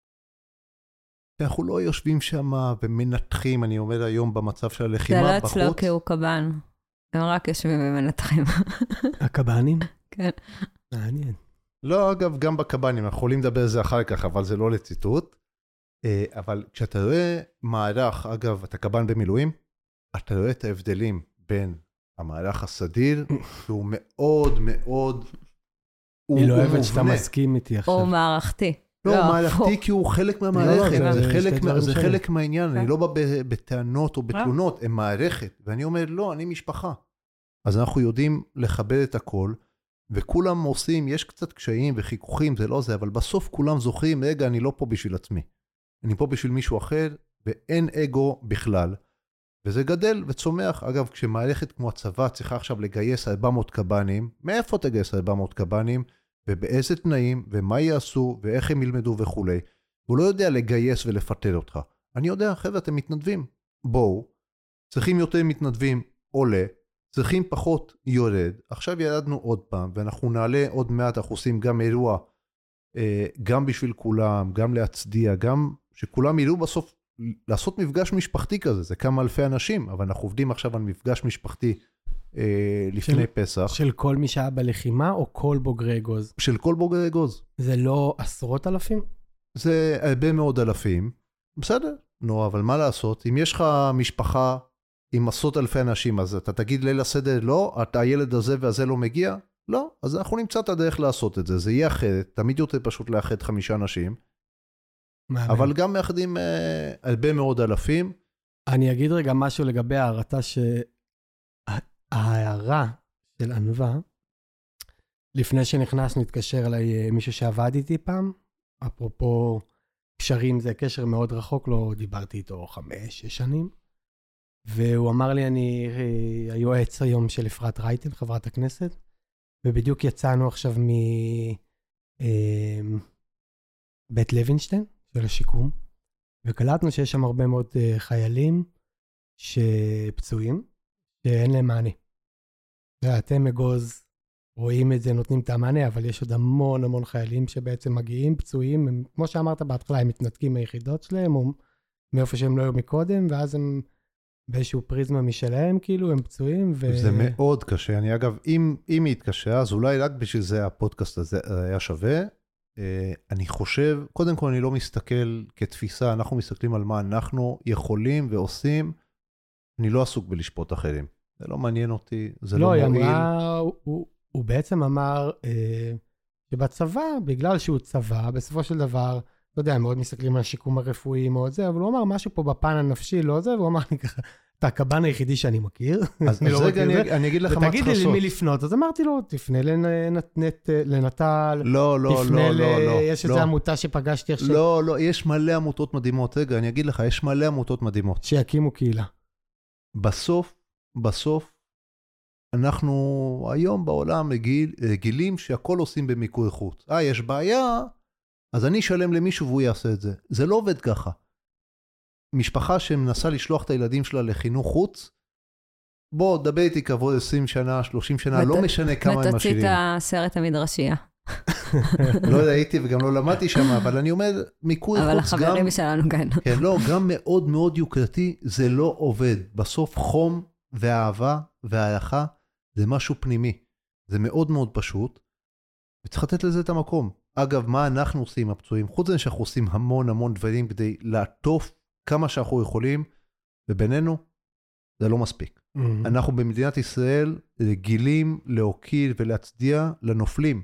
אנחנו לא יושבים שם ומנתחים, אני אומר היום במצב של הלחימה בחוץ. זה לא אצלו כי הוא קב"ן. הם רק יושבים ומנתחים. הקב"נים? כן. מעניין. לא, אגב, גם בקב"נים, אנחנו יכולים לדבר על זה אחר כך, אבל זה לא לציטוט. אבל כשאתה רואה מערך, אגב, אתה קב"ן במילואים, אתה רואה את ההבדלים בין המערך הסדיר, שהוא מאוד מאוד... היא לא אוהבת שאתה מסכים איתי עכשיו. או מערכתי. לא, מערכתי כי הוא חלק מהמערכת, זה חלק מהעניין, אני לא בא בטענות או בתלונות, הם מערכת, ואני אומר, לא, אני משפחה. אז אנחנו יודעים לכבד את הכל, וכולם עושים, יש קצת קשיים וחיכוכים, זה לא זה, אבל בסוף כולם זוכרים, רגע, אני לא פה בשביל עצמי. אני פה בשביל מישהו אחר, ואין אגו בכלל. וזה גדל וצומח. אגב, כשמערכת כמו הצבא צריכה עכשיו לגייס 400 קב"נים, מאיפה תגייס 400 קב"נים, ובאיזה תנאים, ומה יעשו, ואיך הם ילמדו וכו'. הוא לא יודע לגייס ולפטר אותך. אני יודע, חבר'ה, אתם מתנדבים. בואו, צריכים יותר מתנדבים, עולה, צריכים פחות, יורד. עכשיו ירדנו עוד פעם, ואנחנו נעלה עוד מעט, אנחנו עושים גם אירוע, גם בשביל כולם, גם להצדיע, גם שכולם יראו בסוף, לעשות מפגש משפחתי כזה, זה כמה אלפי אנשים, אבל אנחנו עובדים עכשיו על מפגש משפחתי לפני פסח. של כל מי שהיה בלחימה, או כל בוגרי אגוז? של כל בוגרי אגוז. זה לא עשרות אלפים? זה הרבה מאוד אלפים. בסדר, נו, אבל מה לעשות? אם יש לך משפחה עם עשרות אלפי אנשים, אז אתה תגיד ליל הסדר, לא, הילד הזה והזה לא מגיע? לא, אז אנחנו נמצא את הדרך לעשות את זה. זה יהיה אחרת, תמיד יותר פשוט לאחד 5 אנשים. אבל גם מאחדים הרבה מאוד אלפים. אני אגיד רגע משהו לגבי ההערתה ההערה של ענווה, לפני שנכנסנו, התקשר אליי מישהו שעבד איתי פעם, אפרופו קשרים, זה קשר מאוד רחוק, לא דיברתי איתו 5-6 שנים, והוא אמר לי, אני היועץ היום של אפרת רייטן, חברת הכנסת, ובדיוק יצאנו עכשיו מבית לוינשטיין, של השיקום, וקלטנו שיש שם הרבה מאוד חיילים שפצועים, שאין להם מענה. ואתם אגוז רואים את זה, נותנים את המענה, אבל יש עוד המון המון חיילים שבעצם מגיעים פצועים, הם, כמו שאמרת בהתחלה, הם מתנתקים מהיחידות שלהם, או מאיפה שהם לא היו מקודם, ואז הם באיזשהו פריזמה משלהם, כאילו, הם פצועים. זה מאוד קשה. אני אגב, אם היא התקשה, אז אולי רק בשביל זה הפודקאסט הזה היה שווה. אני חושב, קודם כל אני לא מסתכל כתפיסה, אנחנו מסתכלים על מה אנחנו יכולים ועושים, אני לא עסוק בלשפוט אחרים. זה לא מעניין אותי, זה לא מועיל. לא, הוא בעצם אמר שבצבא, בגלל שהוא צבא, בסופו של דבר, לא יודע, מאוד מסתכלים על השיקום הרפואי מאוד זה, אבל הוא אמר משהו פה בפן הנפשי, לא זה, והוא אמר לי ככה, אתה הקב"ן היחידי שאני מכיר. אז רגע, אני אגיד לך מה צריך לעשות. ותגיד לי למי לפנות, אז אמרתי לו, תפנה לנטל, לא, יש איזו עמותה שפגשתי עכשיו. לא, יש מלא עמותות מדהימות. רגע, אני אגיד לך, יש מלא עמותות מדהימות. שיקימו קהילה. בסוף, אנחנו היום בעולם רגילים שהכל עושים במיקור חוץ. יש בעיה, אז אני אשלם למישהו והוא יעשה את זה. זה לא עובד ככה. משפחה שמנסה לשלוח את הילדים שלה לחינוך חוץ, בוא, דבר איתי כבוד 20 שנה, 30 שנה, לא משנה כמה הם משאירים. ותוציא את הסרט המדרשייה. לא ראיתי וגם לא למדתי שם, אבל אני אומר, מיקור חוץ גם... אבל החברים שלנו כאן. כן, לא, גם מאוד מאוד יוקרתי, זה לא עובד. בסוף חום ואהבה והערכה, זה משהו פנימי. זה מאוד מאוד פשוט, וצריך לתת לזה את המקום. אגב, מה אנחנו עושים הפצועים? חוץ מזה שאנחנו עושים המון המון דברים כדי לעטוף כמה שאנחנו יכולים, ובינינו, זה לא מספיק. אנחנו במדינת ישראל רגילים להוקיר ולהצדיע לנופלים.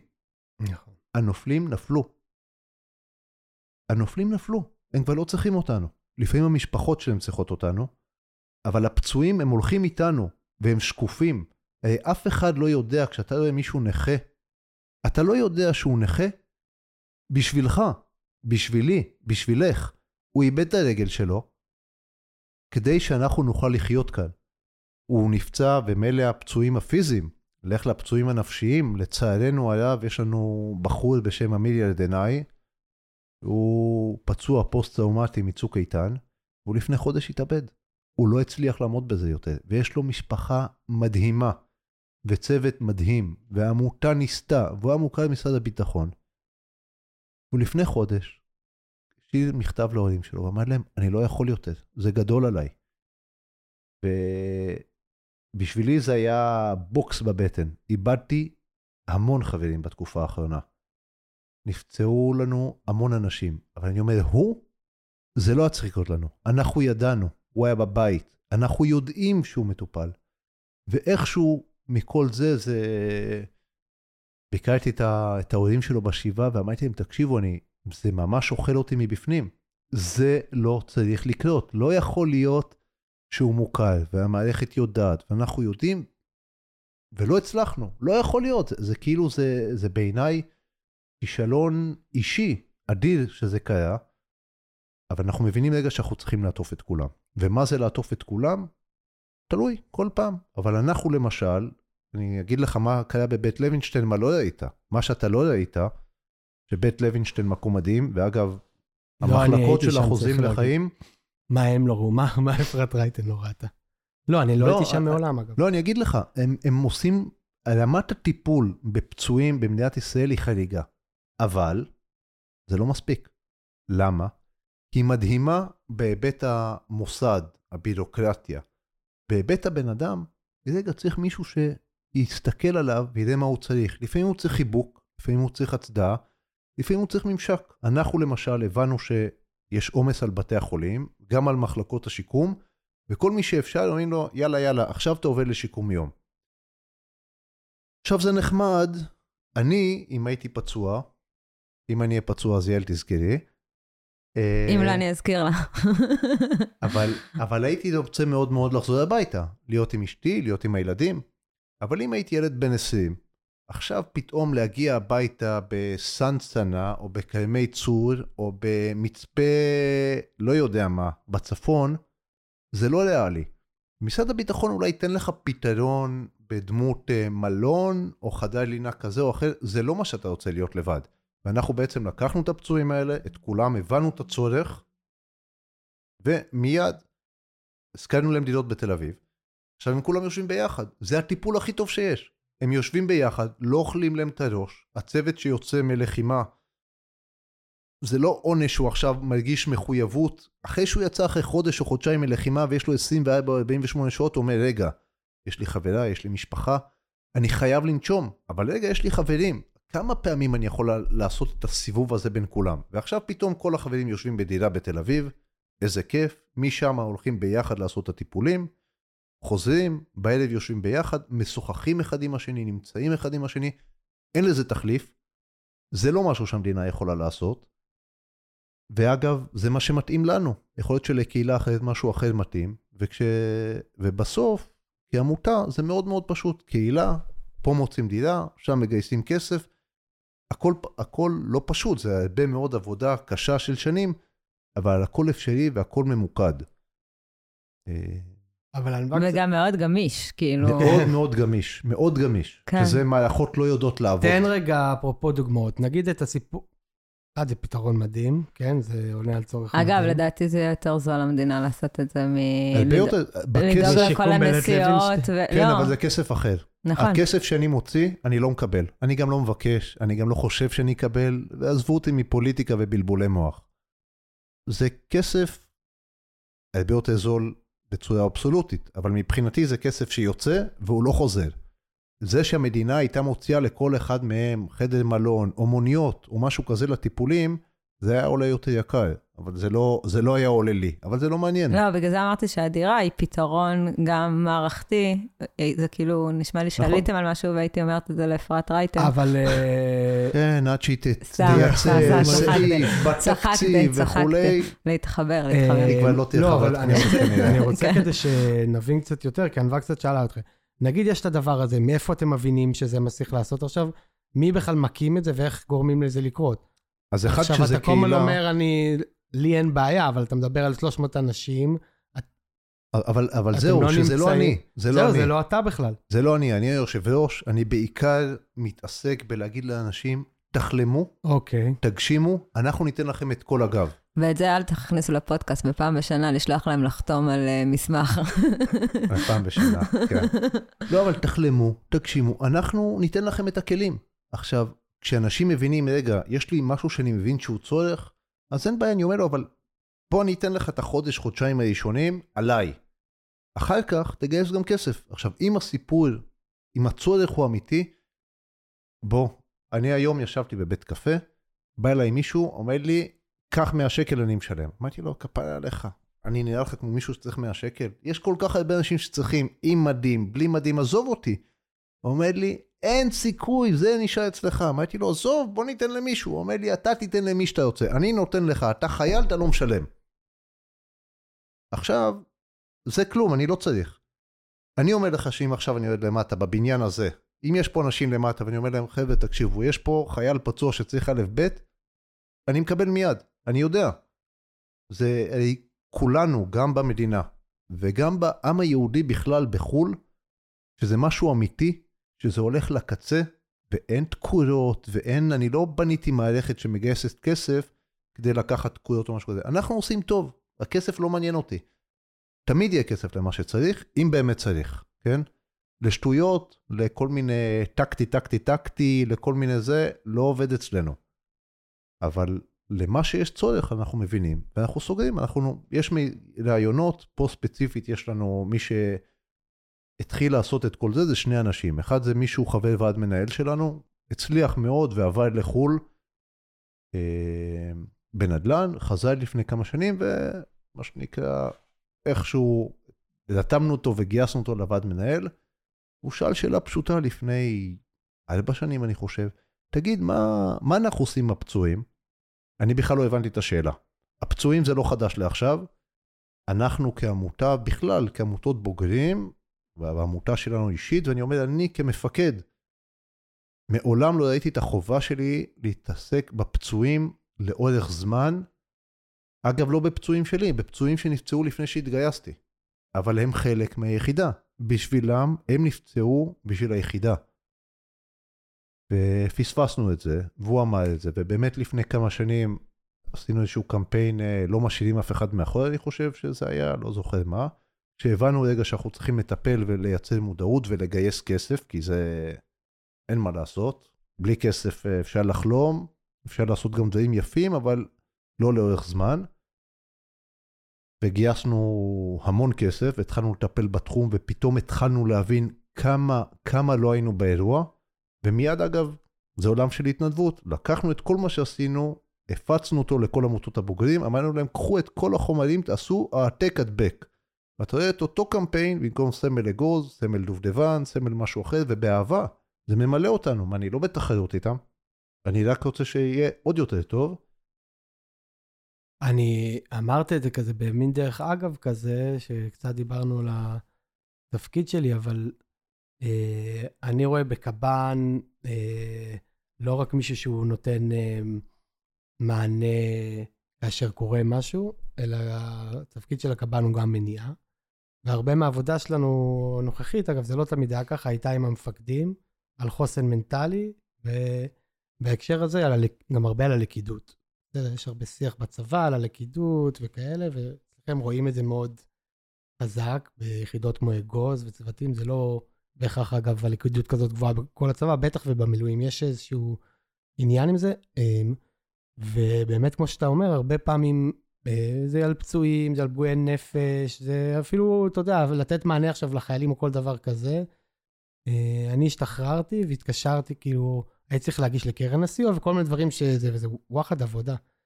הנופלים נפלו. הם כבר לא צריכים אותנו. לפעמים המשפחות שלהם צריכות אותנו, אבל הפצועים הם הולכים איתנו, והם שקופים. אף אחד לא יודע, כשאתה רואה מישהו נכה, אתה לא יודע שהוא נכה בשבילך, בשבילי, בשבילך. הוא איבד את הרגל שלו, כדי שאנחנו נוכל לחיות כאן. הוא נפצע ומלא הפצועים הפיזיים, לך לפצועים הנפשיים, לצערנו עליו, יש לנו בחור בשם אמיל ילדנאי, הוא פצוע פוסט-טראומטי מצוק איתן, והוא לפני חודש התאבד. הוא לא הצליח לעמוד בזה יותר, ויש לו משפחה מדהימה, וצוות מדהים, והעמותה ניסתה, והוא מוכר במשרד הביטחון. ולפני חודש, יש לי מכתב להורים שלו, ואמר להם, אני לא יכול יותר, זה גדול עליי. ובשבילי זה היה בוקס בבטן. איבדתי המון חברים בתקופה האחרונה. נפצעו לנו המון אנשים, אבל אני אומר, זה לא הצריך לקרות לנו. אנחנו ידענו, הוא היה בבית, אנחנו יודעים שהוא מטופל. ואיכשהו מכל זה, ביקרתי את ההורים שלו בשבעה, ואמרתי להם, תקשיבו, זה ממש אוכל אותי מבפנים. זה לא צריך לקרות. לא יכול להיות שהוא מוכר, והמערכת יודעת, ואנחנו יודעים, ולא הצלחנו. לא יכול להיות. זה כאילו, זה בעיניי כישלון אישי, אדיר שזה קרה, אבל אנחנו מבינים רגע שאנחנו צריכים לעטוף את כולם. ומה זה לעטוף את כולם? תלוי, כל פעם. אבל אנחנו למשל, אני אגיד לך מה קרה בבית לוינשטיין, מה לא ראית. מה שאתה לא ראית, שבית לוינשטיין מקום מדהים, ואגב, המחלקות של החוזים לחיים... מה הם לא ראו? מה אפרת רייטן לא ראתה? לא, אני לא הייתי שם מעולם, אגב. לא, אני אגיד לך, הם עושים, רמת הטיפול בפצועים במדינת ישראל היא חריגה. אבל זה לא מספיק. למה? כי היא מדהימה בהיבט המוסד, הבירוקרטיה. בהיבט הבן אדם, רגע צריך מישהו שיסתכל עליו וידע מה הוא צריך. לפעמים הוא צריך חיבוק, לפעמים הוא צריך הצדעה, לפעמים הוא צריך ממשק. אנחנו למשל הבנו שיש עומס על בתי החולים, גם על מחלקות השיקום, וכל מי שאפשר אומרים לו, יאללה, עכשיו אתה עובד לשיקום יום. עכשיו זה נחמד, אם הייתי פצוע, אם אני אהיה פצוע אז יאל תזכרי. אם לא אני אזכיר לה. אבל הייתי רוצה מאוד מאוד לחזור הביתה, להיות עם אשתי, להיות עם הילדים. אבל אם הייתי ילד בן 20, עכשיו פתאום להגיע הביתה בסנסנה, או בקרמי צור, או במצפה, לא יודע מה, בצפון, זה לא ריאלי. משרד הביטחון אולי ייתן לך פתרון בדמות מלון, או חדר לינה כזה או אחר, זה לא מה שאתה רוצה להיות לבד. ואנחנו בעצם לקחנו את הפצועים האלה, את כולם, הבנו את הצורך, ומיד הסקרנו להם דירות בתל אביב. עכשיו הם כולם יושבים ביחד. זה הטיפול הכי טוב שיש. הם יושבים ביחד, לא אוכלים להם את הראש. הצוות שיוצא מלחימה, זה לא עונש שהוא עכשיו מרגיש מחויבות. אחרי שהוא יצא אחרי חודש או חודשיים מלחימה, ויש לו 24-48 שעות, הוא אומר, רגע, יש לי חברה, יש לי משפחה, אני חייב לנשום, אבל רגע, יש לי חברים. כמה פעמים אני יכול לעשות את הסיבוב הזה בין כולם? ועכשיו פתאום כל החברים יושבים בדירה בתל אביב, איזה כיף, משם הולכים ביחד לעשות את הטיפולים, חוזרים, בערב יושבים ביחד, משוחחים אחד עם השני, נמצאים אחד עם השני, אין לזה תחליף, זה לא משהו שהמדינה יכולה לעשות, ואגב, זה מה שמתאים לנו, יכול להיות שלקהילה אחרת משהו אחר מתאים, ובסוף, כעמותה, זה מאוד מאוד פשוט, קהילה, פה מוצאים דירה, שם מגייסים כסף, הכל לא פשוט, זה הרבה מאוד עבודה קשה של שנים, אבל הכל אפשרי והכל ממוקד. וגם מאוד גמיש, כאילו. מאוד מאוד גמיש, מאוד גמיש. שזה מערכות לא יודעות לעבוד. תן רגע, אפרופו דוגמאות, נגיד את הסיפור, זה פתרון מדהים, כן? זה עולה על צורך מדהים. אגב, לדעתי זה יותר זול למדינה לעשות את זה בכסף כל הנסיעות. כן, אבל זה כסף אחר. נכון. הכסף שאני מוציא, אני לא מקבל. אני גם לא מבקש, אני גם לא חושב שאני אקבל, ועזבו אותי מפוליטיקה ובלבולי מוח. זה כסף הרבה יותר זול בצורה אבסולוטית, אבל מבחינתי זה כסף שיוצא והוא לא חוזר. זה שהמדינה הייתה מוציאה לכל אחד מהם חדר מלון או מוניות או משהו כזה לטיפולים, זה היה עולה יותר יקר. אבל זה לא היה עולה לי, אבל זה לא מעניין. לא, בגלל זה אמרתי שהדירה היא פתרון גם מערכתי, זה כאילו נשמע לי שעליתם על משהו והייתי אומרת את זה לאפרת רייטן. אבל... כן, עד שהיא תייצר, סעיף, בתקציב וכולי. להתחבר. אני כבר לא תהיה חברת כנסת. אני רוצה כדי שנבין קצת יותר, כי ענווה קצת שאלה אתכם. נגיד יש את הדבר הזה, מאיפה אתם מבינים שזה מצליח לעשות עכשיו? מי בכלל מקים את זה ואיך גורמים לזה לקרות? אז אחד שזה קהילה... עכשיו, אתה כל הזמן אומר, לי אין בעיה, אבל אתה מדבר על 300 אנשים. אבל זהו, שזה לא אני. זהו, זה לא אתה בכלל. זה לא אני יושב ראש, אני בעיקר מתעסק בלהגיד לאנשים, תחלמו, תגשימו, אנחנו ניתן לכם את כל הגב. ואת זה אל תכניסו לפודקאסט בפעם בשנה, לשלוח להם לחתום על מסמך. פעם בשנה, כן. לא, אבל תחלמו, תגשימו, אנחנו ניתן לכם את הכלים. עכשיו, כשאנשים מבינים, רגע, יש לי משהו שאני מבין שהוא צורך, אז אין בעיה, אני אומר לו, אבל בוא אני אתן לך את החודש, חודשיים הראשונים, עליי. אחר כך תגייס גם כסף. עכשיו, אם הסיפור, אם הצורך הוא אמיתי, בוא, אני היום ישבתי בבית קפה, בא אליי מישהו, אומר לי, קח 100 שקל אני משלם. אמרתי לו, כפרה עליך. אני נראה לך כמו מישהו שצריך 100 שקל. יש כל כך הרבה אנשים שצריכים, עם מדים, בלי מדים, עזוב אותי. הוא אומר לי, אין סיכוי, זה נשאר אצלך. אמרתי לו, עזוב, בוא ניתן למישהו. הוא אומר לי, אתה תיתן למי שאתה רוצה. אני נותן לך, אתה חייל, אתה לא משלם. עכשיו, זה כלום, אני לא צריך. אני אומר לך שאם עכשיו אני יורד למטה, בבניין הזה, אם יש פה אנשים למטה, ואני אומר להם, חבר'ה, תקשיבו, יש פה חייל פצוע שצריך א' ב', אני מקבל מיד, אני יודע. זה כולנו, גם במדינה, וגם בעם היהודי בכלל בחול, שזה משהו אמיתי, שזה הולך לקצה, ואין תקורות, ואין, אני לא בניתי מערכת שמגייסת כסף, כדי לקחת תקורות או משהו כזה. אנחנו עושים טוב, הכסף לא מעניין אותי. תמיד יהיה כסף למה שצריך, אם באמת צריך, כן? לשטויות, לכל מיני טקטי, לכל מיני זה, לא עובד אצלנו. אבל למה שיש צורך אנחנו מבינים, ואנחנו סוגרים, יש רעיונות, פה ספציפית יש לנו מי שהתחיל לעשות את כל זה, זה שני אנשים. אחד זה מישהו חבר ועד מנהל שלנו, הצליח מאוד ועבר לחול בנדלן, חזר לפני כמה שנים, ומה שנקרא, איכשהו רתמנו אותו וגייסנו אותו לוועד מנהל, הוא שאל שאלה פשוטה לפני 4 שנים אני חושב, תגיד מה אנחנו עושים עם הפצועים? אני בכלל לא הבנתי את השאלה. הפצועים זה לא חדש לעכשיו, אנחנו כעמותה בכלל, כעמותות בוגרים, והעמותה שלנו אישית, ואני אומר, אני כמפקד, מעולם לא ראיתי את החובה שלי להתעסק בפצועים לאורך זמן, אגב לא בפצועים שלי, בפצועים שנפצעו לפני שהתגייסתי, אבל הם חלק מהיחידה, בשבילם הם נפצעו בשביל היחידה. ופספסנו את זה, והוא אמר את זה, ובאמת לפני כמה שנים עשינו איזשהו קמפיין, לא משאירים אף אחד מאחור, אני חושב שזה היה, לא זוכר מה, שהבנו רגע שאנחנו צריכים לטפל ולייצר מודעות ולגייס כסף, כי זה אין מה לעשות, בלי כסף אפשר לחלום, אפשר לעשות גם דברים יפים, אבל לא לאורך זמן, וגייסנו המון כסף, התחלנו לטפל בתחום, ופתאום התחלנו להבין כמה לא היינו באירוע, ומיד אגב, זה עולם של התנדבות, לקחנו את כל מה שעשינו, הפצנו אותו לכל עמותות הבוגרים, אמרנו להם, קחו את כל החומרים, תעשו העתק הדבק. ואתה רואה את אותו קמפיין, במקום סמל אגוז, סמל דובדבן, סמל משהו אחר, ובאהבה, זה ממלא אותנו, מה אני לא בתחרות איתם, אני רק רוצה שיהיה עוד יותר טוב. אני אמרתי את זה כזה במין דרך אגב כזה, שקצת דיברנו על התפקיד שלי, אבל אני רואה בקב"ן לא רק מישהו שהוא נותן מענה כאשר קורה משהו, אלא התפקיד של הקב"ן הוא גם מניעה. והרבה מהעבודה שלנו נוכחית, אגב זה לא תמיד היה ככה, הייתה עם המפקדים על חוסן מנטלי, ובהקשר הזה גם הרבה על הלכידות. יש הרבה שיח בצבא על הלכידות וכאלה, ואתם רואים את זה מאוד חזק ביחידות כמו אגוז וצוותים, זה לא בהכרח אגב הלכידות כזאת גבוהה בכל הצבא, בטח ובמילואים יש איזשהו עניין עם זה, ובאמת כמו שאתה אומר, הרבה פעמים זה על פצועים, זה על פגועי נפש, זה אפילו, אתה יודע, לתת מענה עכשיו לחיילים או כל דבר כזה. אני השתחררתי והתקשרתי, כאילו, הייתי צריך להגיש לקרן הסיוע וכל מיני דברים שזה, וזה וואחד עבודה.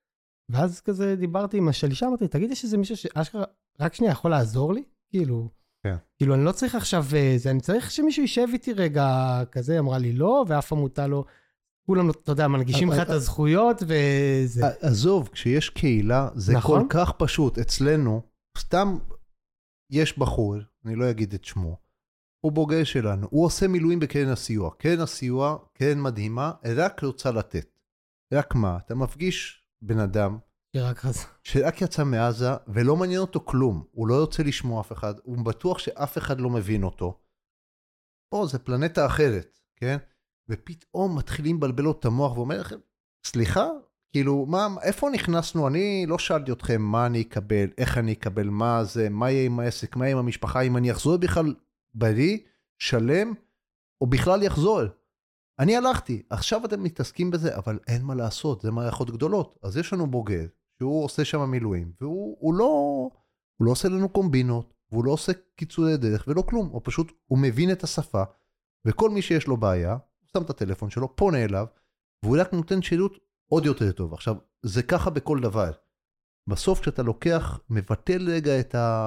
ואז כזה דיברתי עם השלישה, אמרתי, תגיד, יש איזה מישהו שאשכרה רק שנייה יכול לעזור לי? כאילו, אני לא צריך עכשיו זה, אני צריך שמישהו יישב איתי רגע כזה, אמרה לי לא, ואף עמותה לא, כולם, אתה יודע, מנגישים לך את הזכויות וזה. עזוב, כשיש קהילה, זה כל כך פשוט. אצלנו, סתם יש בחור, אני לא אגיד את שמו, הוא בוגר שלנו, הוא עושה מילואים בקרן הסיוע. קרן הסיוע, קרן מדהימה, רק רוצה לתת. רק מה? אתה מפגיש בן אדם, שרק יצא מעזה, ולא מעניין אותו כלום. הוא לא רוצה לשמוע אף אחד, הוא בטוח שאף אחד לא מבין אותו. פה זה פלנטה אחרת, כן? ופתאום מתחילים לבלבל לו את המוח, ואומר לכם, סליחה? כאילו, איפה נכנסנו? אני לא שאלתי אתכם מה אני אקבל, איך אני אקבל, מה זה, מה יהיה עם העסק, מה יהיה עם המשפחה, אם אני אחזור בכלל בריא, שלם, או בכלל יחזור. אני הלכתי, עכשיו אתם מתעסקים בזה, אבל אין מה לעשות, זה מערכות גדולות. אז יש לנו בוגר, שהוא עושה שם מילואים, והוא לא עושה לנו קומבינות, והוא לא עושה קיצורי דרך, ולא כלום. הוא מבין את השפה, וכל מי שיש לו בעיה, הוא שם את הטלפון שלו, פונה אליו, והוא רק נותן שירות עוד יותר טוב. עכשיו, זה ככה בכל דבר. בסוף כשאתה לוקח, מבטל רגע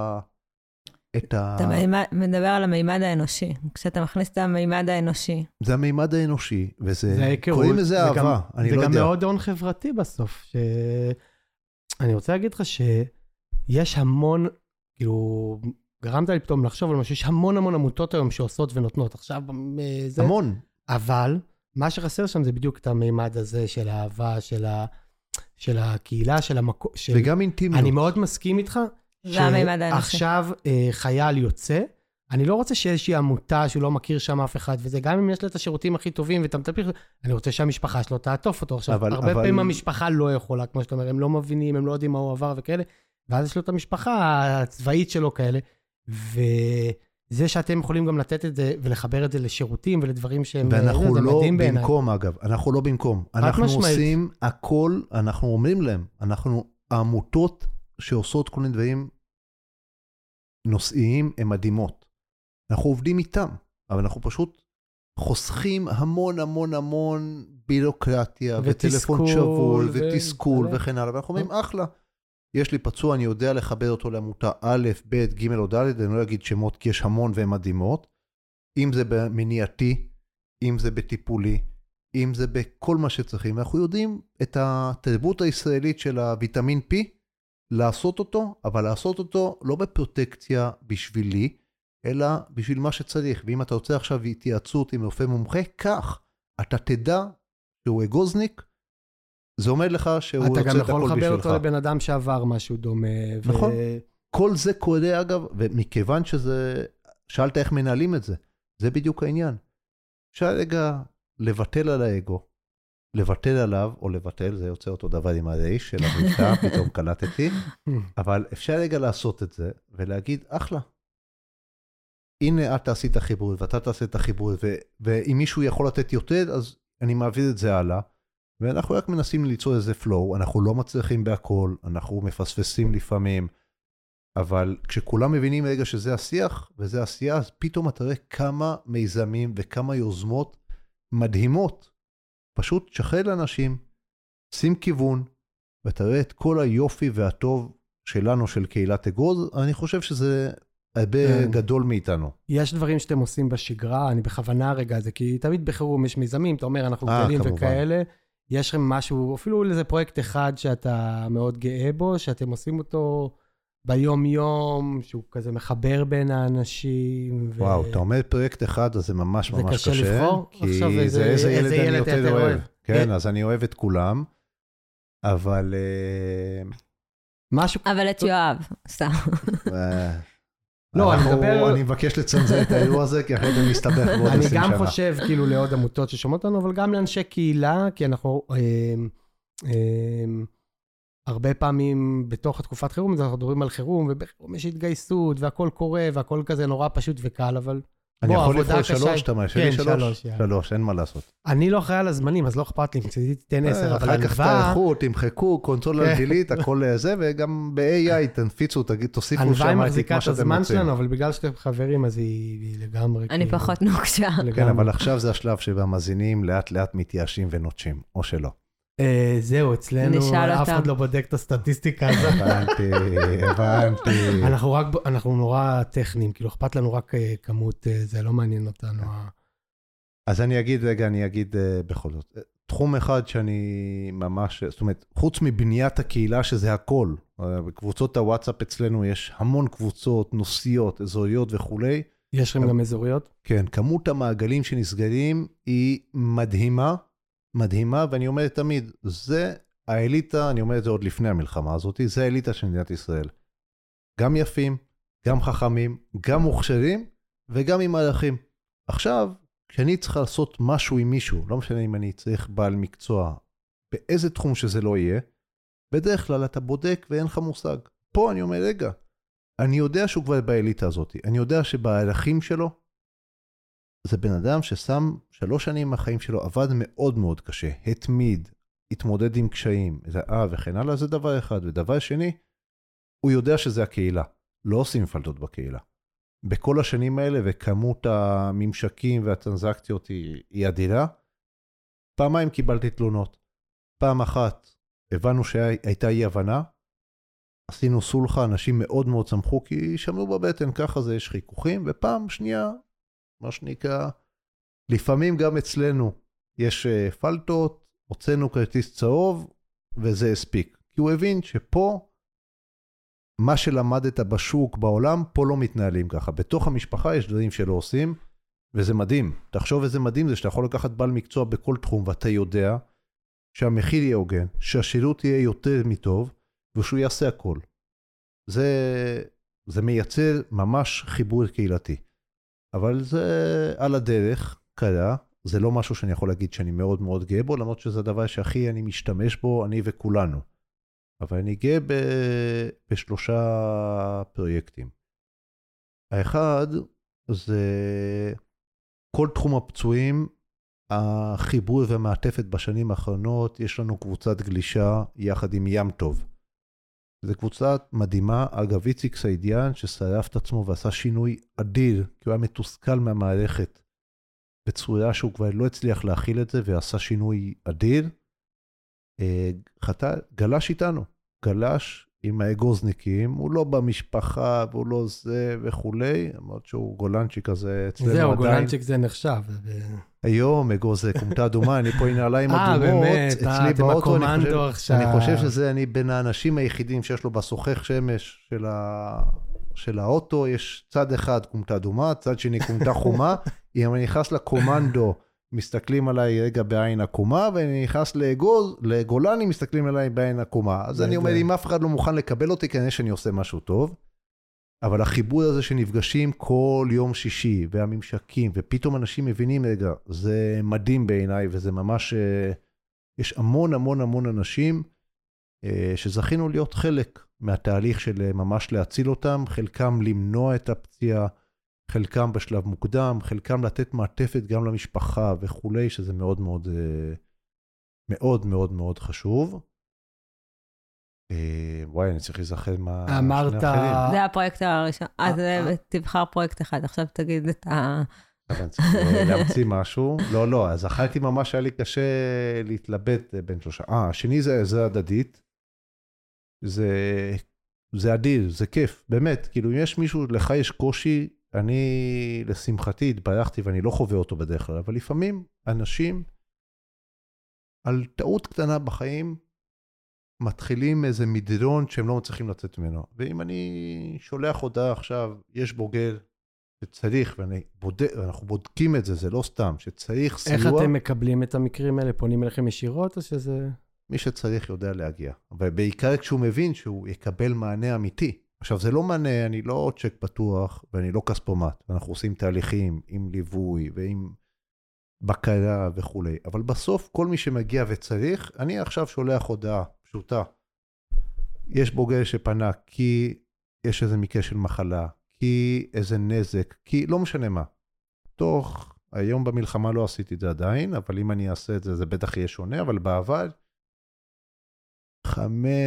אתה מדבר על המימד האנושי. כשאתה מכניס את המימד האנושי. זה המימד האנושי, וזה, קוראים לזה אהבה. זה גם מאוד הון חברתי בסוף. אני רוצה להגיד לך שיש המון, כאילו, גרמת לי פתאום לחשוב על משהו, יש המון עמותות היום שעושות ונותנות. עכשיו, זה... המון. אבל, מה שחסר שם זה בדיוק את המימד הזה של האהבה, של הקהילה, של המקום. וגם אינטימיות. אני מאוד מסכים איתך, שעכשיו חייל יוצא, אני לא רוצה שאיזושהי עמותה שהוא לא מכיר שם אף אחד, וזה גם אם יש לה את השירותים הכי טובים, ואתה מטפל, אני רוצה שהמשפחה שלו תעטוף אותו. עכשיו, הרבה פעמים המשפחה לא יכולה, כמו שאתה אומר, הם לא מבינים, הם לא יודעים מה הוא עבר וכאלה, ואז יש לו את המשפחה הצבאית שלו כאלה, וזה שאתם יכולים גם לתת את זה, ולחבר את זה לשירותים ולדברים שהם... ואנחנו לא במקום, אגב, אנחנו לא במקום. אנחנו עושים הכל, אנחנו אומרים להם, אנחנו העמותות שעושות כל מיני דברים נושאיים, הן מדהימות. אנחנו עובדים איתם, אבל אנחנו פשוט חוסכים המון בירוקרטיה, וטלפון שבול, ותסכול, וכן הלאה. ואנחנו אומרים, אחלה. יש לי פצוע, אני יודע לחבר אותו לעמותה א', ב', ג' או ד', אני לא אגיד שמות, כי יש המון והן מדהימות. אם זה במניעתי, אם זה בטיפולי, אם זה בכל מה שצריכים. ואנחנו יודעים את התרבות הישראלית של הוויטמין P, לעשות אותו, אבל לעשות אותו לא בפרוטקציה בשבילי, אלא בשביל מה שצריך. ואם אתה רוצה עכשיו התייעצות עם רופא מומחה, כך, אתה תדע שהוא אגוזניק, זה אומר לך שהוא רוצה את הכל בשבילך. אתה גם יכול לחבר אותו לבן אדם שעבר משהו דומה. נכון. כל זה קורה אגב, ומכיוון שזה, שאלת איך מנהלים את זה, זה בדיוק העניין. אפשר רגע לבטל על האגו, לבטל עליו, או לבטל, זה יוצא אותו דבר עם הרייש של הבריטה, פתאום קלטתי, אבל אפשר רגע לעשות את זה, ולהגיד, אחלה. הנה את תעשי את החיבור, ואתה תעשה את החיבור, ואם מישהו יכול לתת יותר, אז אני מעביר את זה הלאה, ואנחנו רק מנסים ליצור איזה flow, אנחנו לא מצליחים בהכל, אנחנו מפספסים לפעמים, אבל כשכולם מבינים רגע שזה השיח, וזה עשייה, אז פתאום אתה רואה כמה מיזמים, וכמה יוזמות מדהימות, פשוט שחרר לאנשים, שים כיוון, ואתה רואה את כל היופי והטוב שלנו, של קהילת אגוז, אני חושב שזה הרבה גדול מאיתנו. יש דברים שאתם עושים בשגרה, אני בכוונה רגע זה, כי תמיד בחירום יש מיזמים, אתה אומר, אנחנו גדלים וכאלה, יש לכם משהו, אפילו איזה פרויקט אחד שאתה מאוד גאה בו, שאתם עושים אותו ביום יום, שהוא כזה מחבר בין האנשים. וואו, אתה אומר פרויקט אחד, אז זה ממש ממש קשה. זה קשה לבחור? כי איזה ילד אני יותר אוהב. כן, אז אני אוהב את כולם, אבל... אבל את יואב, סתם. לא, אני מבקש לצנזר את האירוע הזה, כי אחרי זה מסתבך בעוד 20 שנה. אני גם חושב, כאילו, לעוד עמותות ששומעות לנו, אבל גם לאנשי קהילה, כי אנחנו... הרבה פעמים בתוך התקופת חירום, אנחנו מדברים על חירום, ובחירום יש התגייסות, והכל קורה, והכל כזה נורא פשוט וקל, אבל... אני יכול לבחור 3, אתה אומר, שלי 3, אין מה לעשות. אני לא אחראי על הזמנים, אז לא אכפת לי, מצדי תתן 10, אבל אחר כך תערכו, תמחקו, קונסול אנגלית, הכל זה, וגם ב-AI תנפיצו, תוסיפו שם את מה שאתם הזמן שלנו, אבל בגלל שאתם חברים, אז היא לגמרי... אני פחות נוקשה. כן, אבל עכשיו זה השלב שבה המאזינים לאט לאט מתייאשים ונוטשים, או שלא. זהו, אצלנו אף אחד לא בודק את הסטטיסטיקה הזאת. הבנתי. אנחנו נורא טכניים, כאילו אכפת לנו רק כמות, זה לא מעניין אותנו. אז אני אגיד בכל זאת. תחום אחד שאני ממש, זאת אומרת, חוץ מבניית הקהילה שזה הכל, בקבוצות הוואטסאפ אצלנו יש המון קבוצות, נושאיות, אזוריות וכולי. יש לכם גם אזוריות? כן, כמות המעגלים שנסגרים היא מדהימה, מדהימה, ואני אומר תמיד, זה האליטה, אני אומר את זה עוד לפני המלחמה הזאת, זה האליטה של מדינת ישראל. גם יפים, גם חכמים, גם מוכשרים, וגם עם ערכים. עכשיו, כשאני צריך לעשות משהו עם מישהו, לא משנה אם אני צריך בעל מקצוע, באיזה תחום שזה לא יהיה, בדרך כלל אתה בודק ואין לך מושג. פה אני אומר, רגע, אני יודע שהוא כבר באליטה הזאת, אני יודע שבערכים שלו, זה בן אדם ששם 3 שנים מהחיים שלו, עבד מאוד מאוד קשה, התמיד, התמודד עם קשיים, וכן הלאה, זה דבר אחד. ודבר שני, הוא יודע שזה הקהילה, לא עושים פלטות בקהילה. בכל השנים האלה, וכמות הממשקים והטרנזקציות היא אדירה, פעמיים קיבלתי תלונות. פעם אחת, הבנו שהייתה אי הבנה, עשינו סולחה, אנשים מאוד מאוד שמחו, כי שמעו בבטן, ככה זה, יש חיכוכים, ופעם שנייה, מה שנקרא, לפעמים גם אצלנו יש פלטות, הוצאנו כרטיס צהוב, וזה הספיק. כי הוא הבין שפה, מה שלמדת בשוק, בעולם, פה לא מתנהלים ככה. בתוך המשפחה יש דברים שלא עושים, וזה מדהים. תחשוב איזה מדהים זה שאתה יכול לקחת בעל מקצוע בכל תחום, ואתה יודע שהמחיר יהיה הוגן, שהשירות יהיה יותר מטוב, ושהוא יעשה הכל. זה מייצר ממש חיבור קהילתי. אבל זה על הדרך, קרה, זה לא משהו שאני יכול להגיד שאני מאוד מאוד גאה בו, למרות שזה הדבר שהכי אני משתמש בו, אני וכולנו. אבל אני גאה ב3 פרויקטים. האחד זה כל תחום הפצועים, החיבור והמעטפת בשנים האחרונות, יש לנו קבוצת גלישה יחד עם ים טוב. זו קבוצה מדהימה, אגב איציק סעידיאן ששרף את עצמו ועשה שינוי אדיר, כי הוא היה מתוסכל מהמערכת, בצורה שהוא כבר לא הצליח להכיל את זה, ועשה שינוי אדיר. גלש איתנו, גלש עם האגוזניקים, הוא לא במשפחה, והוא לא זה וכולי, אמרת שהוא גולנצ'יק כזה אצלנו עדיין. זהו, גולנצ'יק זה נחשב. היום אגוז זה קומתה אדומה, אני פה עם נעליים אדומות, באמת, אצלי אתם באוטו, הקומנדו עכשיו. אני חושב שזה אני בין האנשים היחידים שיש לו בסוכך שמש של האוטו, יש צד אחד קומתה אדומה, צד שני קומתה חומה, אם אני נכנס לקומנדו, מסתכלים עליי רגע בעין הקומה, ואני נכנס לגולני, מסתכלים עליי בעין הקומה. אז אני אומר, אם אף אחד לא מוכן לקבל אותי, כנראה שאני עושה משהו טוב, אבל החיבור הזה שנפגשים כל יום שישי, והממשקים, ופתאום אנשים מבינים, רגע, זה מדהים בעיניי, וזה ממש, יש המון המון המון אנשים, שזכינו להיות חלק מהתהליך של ממש להציל אותם, חלקם למנוע את הפציעה, חלקם בשלב מוקדם, חלקם לתת מעטפת גם למשפחה וכולי, שזה מאוד מאוד, מאוד מאוד מאוד חשוב. וואי, אני צריך להיזכר מה... אמרת... זה הפרויקט הראשון. אז תבחר פרויקט אחד, עכשיו תגיד את ה... אבל אני צריך להמציא משהו. לא, אז אכלתי ממש, היה לי קשה להתלבט בין 3. השני זה הדדית. זה אדיר, זה כיף, באמת. כאילו, אם יש מישהו, לך יש קושי, אני לשמחתי התברכתי ואני לא חווה אותו בדרך כלל, אבל לפעמים אנשים על טעות קטנה בחיים מתחילים איזה מדרון שהם לא מצליחים לצאת ממנו. ואם אני שולח הודעה עכשיו, יש בוגר שצריך, ואנחנו בודקים את זה, זה לא סתם, שצריך סיוע. איך אתם מקבלים את המקרים האלה? פונים אליכם ישירות או שזה... מי שצריך יודע להגיע. ובעיקר כשהוא מבין שהוא יקבל מענה אמיתי. עכשיו, זה לא מענה, אני לא צ'ק פתוח, ואני לא כספומט, ואנחנו עושים תהליכים עם ליווי, ועם בקרה וכו'. אבל בסוף, כל מי שמגיע וצריך, אני עכשיו שולח הודעה פשוטה. יש בוגר שפנה, כי יש איזה מקרה של מחלה, כי איזה נזק, כי לא משנה מה. היום במלחמה לא עשיתי את זה עדיין, אבל אם אני אעשה את זה, זה בטח יהיה שונה, אבל בעבר, 5-10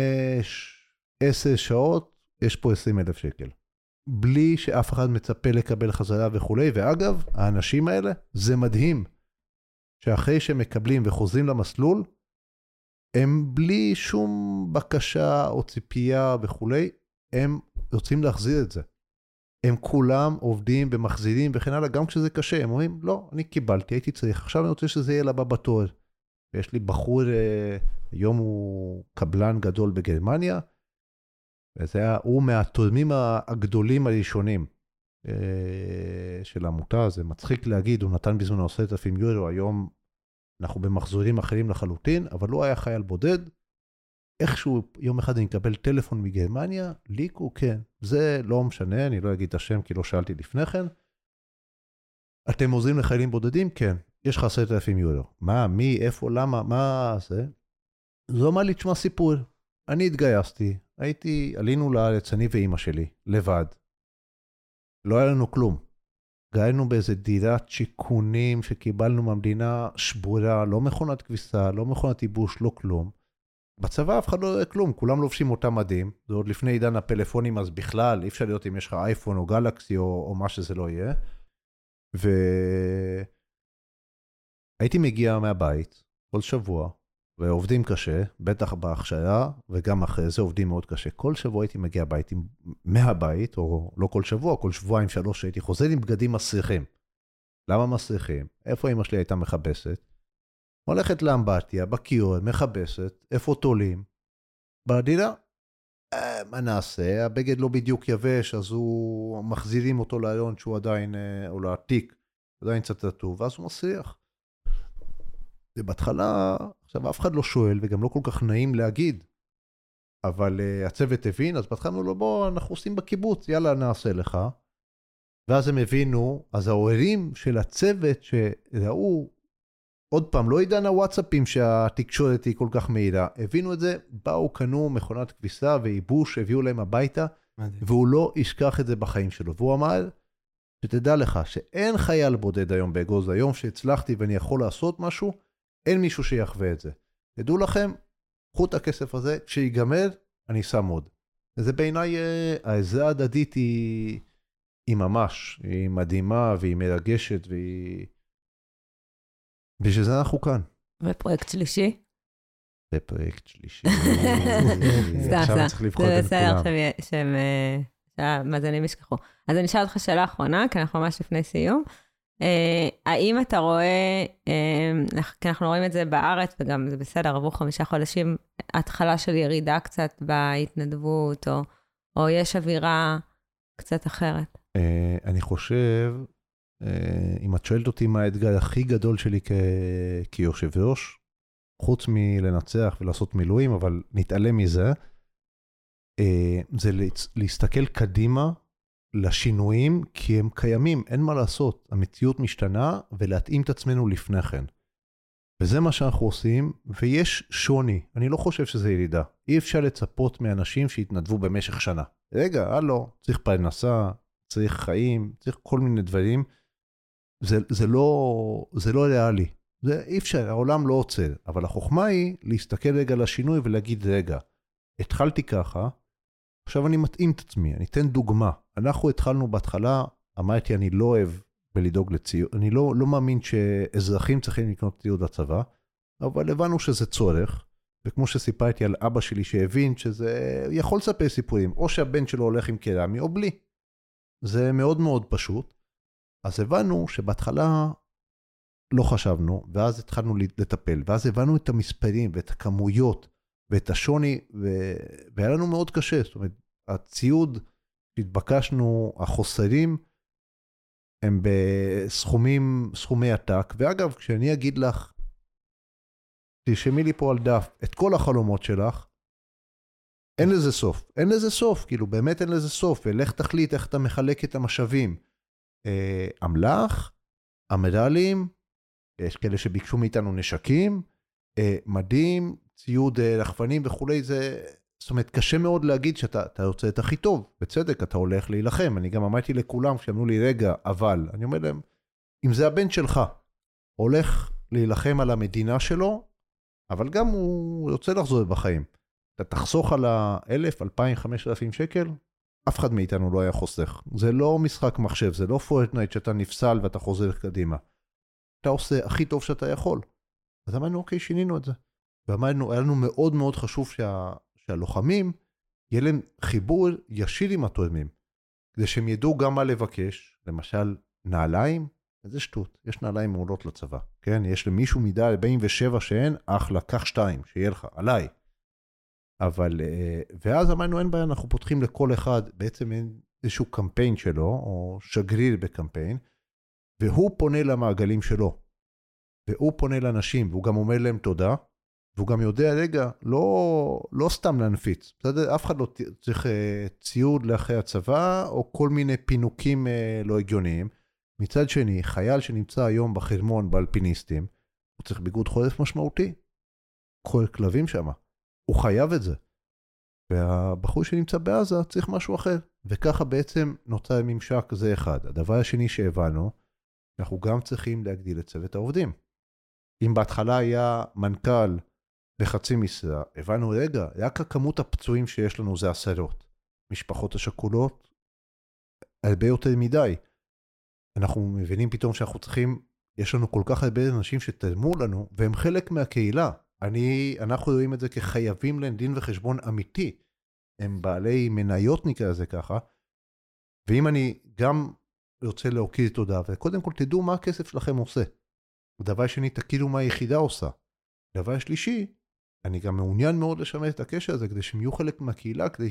שעות, יש פה 20,000 שקל. בלי שאף אחד מצפה לקבל חזרה וכו'. ואגב, האנשים האלה, זה מדהים, שאחרי שהם מקבלים וחוזרים למסלול, הם בלי שום בקשה או ציפייה וכולי, הם רוצים להחזיר את זה. הם כולם עובדים ומחזירים וכן הלאה, גם כשזה קשה, הם אומרים, לא, אני קיבלתי, הייתי צריך, עכשיו אני רוצה שזה יהיה לבא בתור. ויש לי בחור, היום הוא קבלן גדול בגרמניה, הוא מהתורמים הגדולים הראשונים של העמותה, זה מצחיק להגיד, הוא נתן בזמן 10,000 יורו, היום אנחנו במחזורים אחרים לחלוטין, אבל הוא היה חייל בודד, איכשהו יום אחד אני אקבל טלפון מגרמניה, ליקו, כן, זה לא משנה, אני לא אגיד את השם כי לא שאלתי לפני כן, אתם עוזרים לחיילים בודדים? כן, יש לך 10,000 יורו. מה, מי, איפה, למה, מה זה? זו אמר לי, תשמע סיפור, אני התגייסתי, עלינו לארץ, אני ואמא שלי, לבד. לא היה לנו כלום. גיינו באיזה דירת שיכונים שקיבלנו מהמדינה שבורה, לא מכונת כביסה, לא מכונת ייבוש, לא כלום. בצבא אף אחד לא רואה כלום, כולם לובשים אותם מדים, זה עוד לפני עידן הפלאפונים, אז בכלל אי אפשר להיות אם יש לך אייפון או גלקסי או מה שזה לא יהיה. והייתי מגיע מהבית כל שבוע, ועובדים קשה, בטח בהכשרה, וגם אחרי זה עובדים מאוד קשה. כל שבוע הייתי מגיע מהבית, או לא כל שבוע, כל שבועיים, 3, הייתי חוזר עם בגדים מסריחים. למה מסריחים? איפה אמא שלי הייתה מחבסת? הולכת לאמבטיה, בקיור, מחבסת, איפה תולים? בדירה. מה נעשה? הבגד לא בדיוק יבש, אז הוא מחזירים אותו להיון שהוא עדיין, או לעתיק, עדיין קצת רטוב, ואז הוא מסריח. ובהתחלה, עכשיו אף אחד לא שואל, וגם לא כל כך נעים להגיד, אבל הצוות הבין, אז בהתחלה לו, בוא, אנחנו עושים בקיבוץ, יאללה, נעשה לך. ואז הם הבינו, אז ההורים של הצוות שראו, עוד פעם, לא עידן הוואטסאפים שהתקשורת היא כל כך מהירה, הבינו את זה, באו, קנו מכונת כביסה וייבוש, הביאו להם הביתה, והוא לא ישכח את זה בחיים שלו. והוא אמר, שתדע לך, שאין חייל בודד היום באגוז, היום שהצלחתי ואני יכול לעשות משהו, אין מישהו שיחווה את זה. תדעו לכם, קחו את הכסף הזה, כשיגמר, אני שם עוד. וזה בעיניי, העזרה ההדדית היא ממש, היא מדהימה והיא מרגשת והיא... בשביל זה אנחנו כאן. ופרויקט שלישי? בפרויקט שלישי. עכשיו צריך לבחור בין כולם. זה בסדר שהמאזינים ישכחו. אז אני אשאל אותך שאלה אחרונה, כי אנחנו ממש לפני סיום. האם אתה רואה, כי אנחנו רואים את זה בארץ, וגם זה בסדר, עברו 5 חודשים, התחלה של ירידה קצת בהתנדבות, או יש אווירה קצת אחרת? אני חושב, אם את שואלת אותי מה האתגר הכי גדול שלי כיושב ראש, חוץ מלנצח ולעשות מילואים, אבל נתעלם מזה, זה להסתכל קדימה לשינויים, כי הם קיימים, אין מה לעשות. המציאות משתנה, ולהתאים את עצמנו לפני כן. וזה מה שאנחנו עושים, ויש שוני. אני לא חושב שזה ירידה. אי אפשר לצפות מאנשים שהתנדבו במשך שנה. רגע, הלו, צריך פרנסה, צריך חיים, צריך כל מיני דברים. זה לא ריאלי. זה אי אפשר, העולם לא עוצר. אבל החוכמה היא להסתכל רגע לשינוי ולהגיד, רגע, התחלתי ככה, עכשיו אני מתאים את עצמי, אני אתן דוגמה. אנחנו התחלנו בהתחלה, אמרתי, אני לא אוהב בלדאוג לציוד, אני לא מאמין שאזרחים צריכים לקנות ציוד לצבא, אבל הבנו שזה צורך, וכמו שסיפרתי על אבא שלי שהבין שזה יכול לספר סיפורים, או שהבן שלו הולך עם קרמי או בלי. זה מאוד מאוד פשוט. אז הבנו שבהתחלה לא חשבנו, ואז התחלנו לטפל, ואז הבנו את המספרים ואת הכמויות, ואת השוני, והיה לנו מאוד קשה. זאת אומרת, הציוד שהתבקשנו, החוסרים, הם בסכומי עתק, ואגב, כשאני אגיד לך, תרשמי לי פה על דף את כל החלומות שלך, אין לזה סוף. אין לזה סוף, כאילו באמת אין לזה סוף, ולך תחליט איך אתה מחלק את המשאבים. אמל"ח, אמרלים, יש כאלה שביקשו מאיתנו נשקים, מדים, ציוד רחפנים וכולי, זאת אומרת, קשה מאוד להגיד שאתה רוצה את הכי טוב, בצדק, אתה הולך להילחם, אני גם אמרתי לכולם, כשאמרו לי, רגע, אבל, אני אומר להם, אם זה הבן שלך, הולך להילחם על המדינה שלו, אבל גם הוא רוצה לחזור בחיים, אתה תחסוך על 1,000, 2,000, 5,000 שקל, אף אחד מאיתנו לא היה חוסך, זה לא משחק מחשב, זה לא פורטנייט שאתה נפסל ואתה חוזר קדימה, אתה עושה הכי טוב שאתה יכול, אז אמרנו, אוקיי, שינינו את זה. ואמרנו, היה לנו מאוד מאוד חשוב שהלוחמים, יהיה להם חיבור ישיר עם התורמים, כדי שהם ידעו גם מה לבקש, למשל נעליים, איזה שטות, יש נעליים מעולות לצבא, כן? יש למישהו מידה 47 שאין, אחלה, קח 2, שיהיה לך, עליי. אבל, ואז אמרנו, אין בעיה, אנחנו פותחים לכל אחד, בעצם אין איזשהו קמפיין שלו, או שגריר בקמפיין, והוא פונה למעגלים שלו, והוא פונה לאנשים, והוא גם אומר להם תודה, והוא גם יודע, רגע, לא סתם להנפיץ, בסדר? אף אחד לא צריך ציוד לאחרי הצבא, או כל מיני פינוקים לא הגיוניים. מצד שני, חייל שנמצא היום בחרמון באלפיניסטים, הוא צריך ביגוד חורף משמעותי. כל כלבים שם. הוא חייב את זה. והבחור שנמצא בעזה צריך משהו אחר. וככה בעצם נוצר ממשק זה אחד. הדבר השני שהבנו, אנחנו גם צריכים להגדיל את צוות העובדים. אם בהתחלה היה מנכ"ל בחצי משרה, הבנו רגע, רק כמות הפצועים שיש לנו זה 10. משפחות השכולות, הרבה יותר מדי. אנחנו מבינים פתאום שאנחנו צריכים, יש לנו כל כך הרבה אנשים שתרמו לנו, והם חלק מהקהילה. אנחנו רואים את זה כחייבים להם דין וחשבון אמיתי. הם בעלי מניות נקרא לזה ככה. ואם אני גם רוצה להוקיר תודה, וקודם כל תדעו מה הכסף שלכם עושה. ודבר שני, תכירו מה היחידה עושה. דבר שלישי, אני גם מעוניין מאוד לשמר את הקשר הזה, כדי שהם יהיו חלק מהקהילה, כדי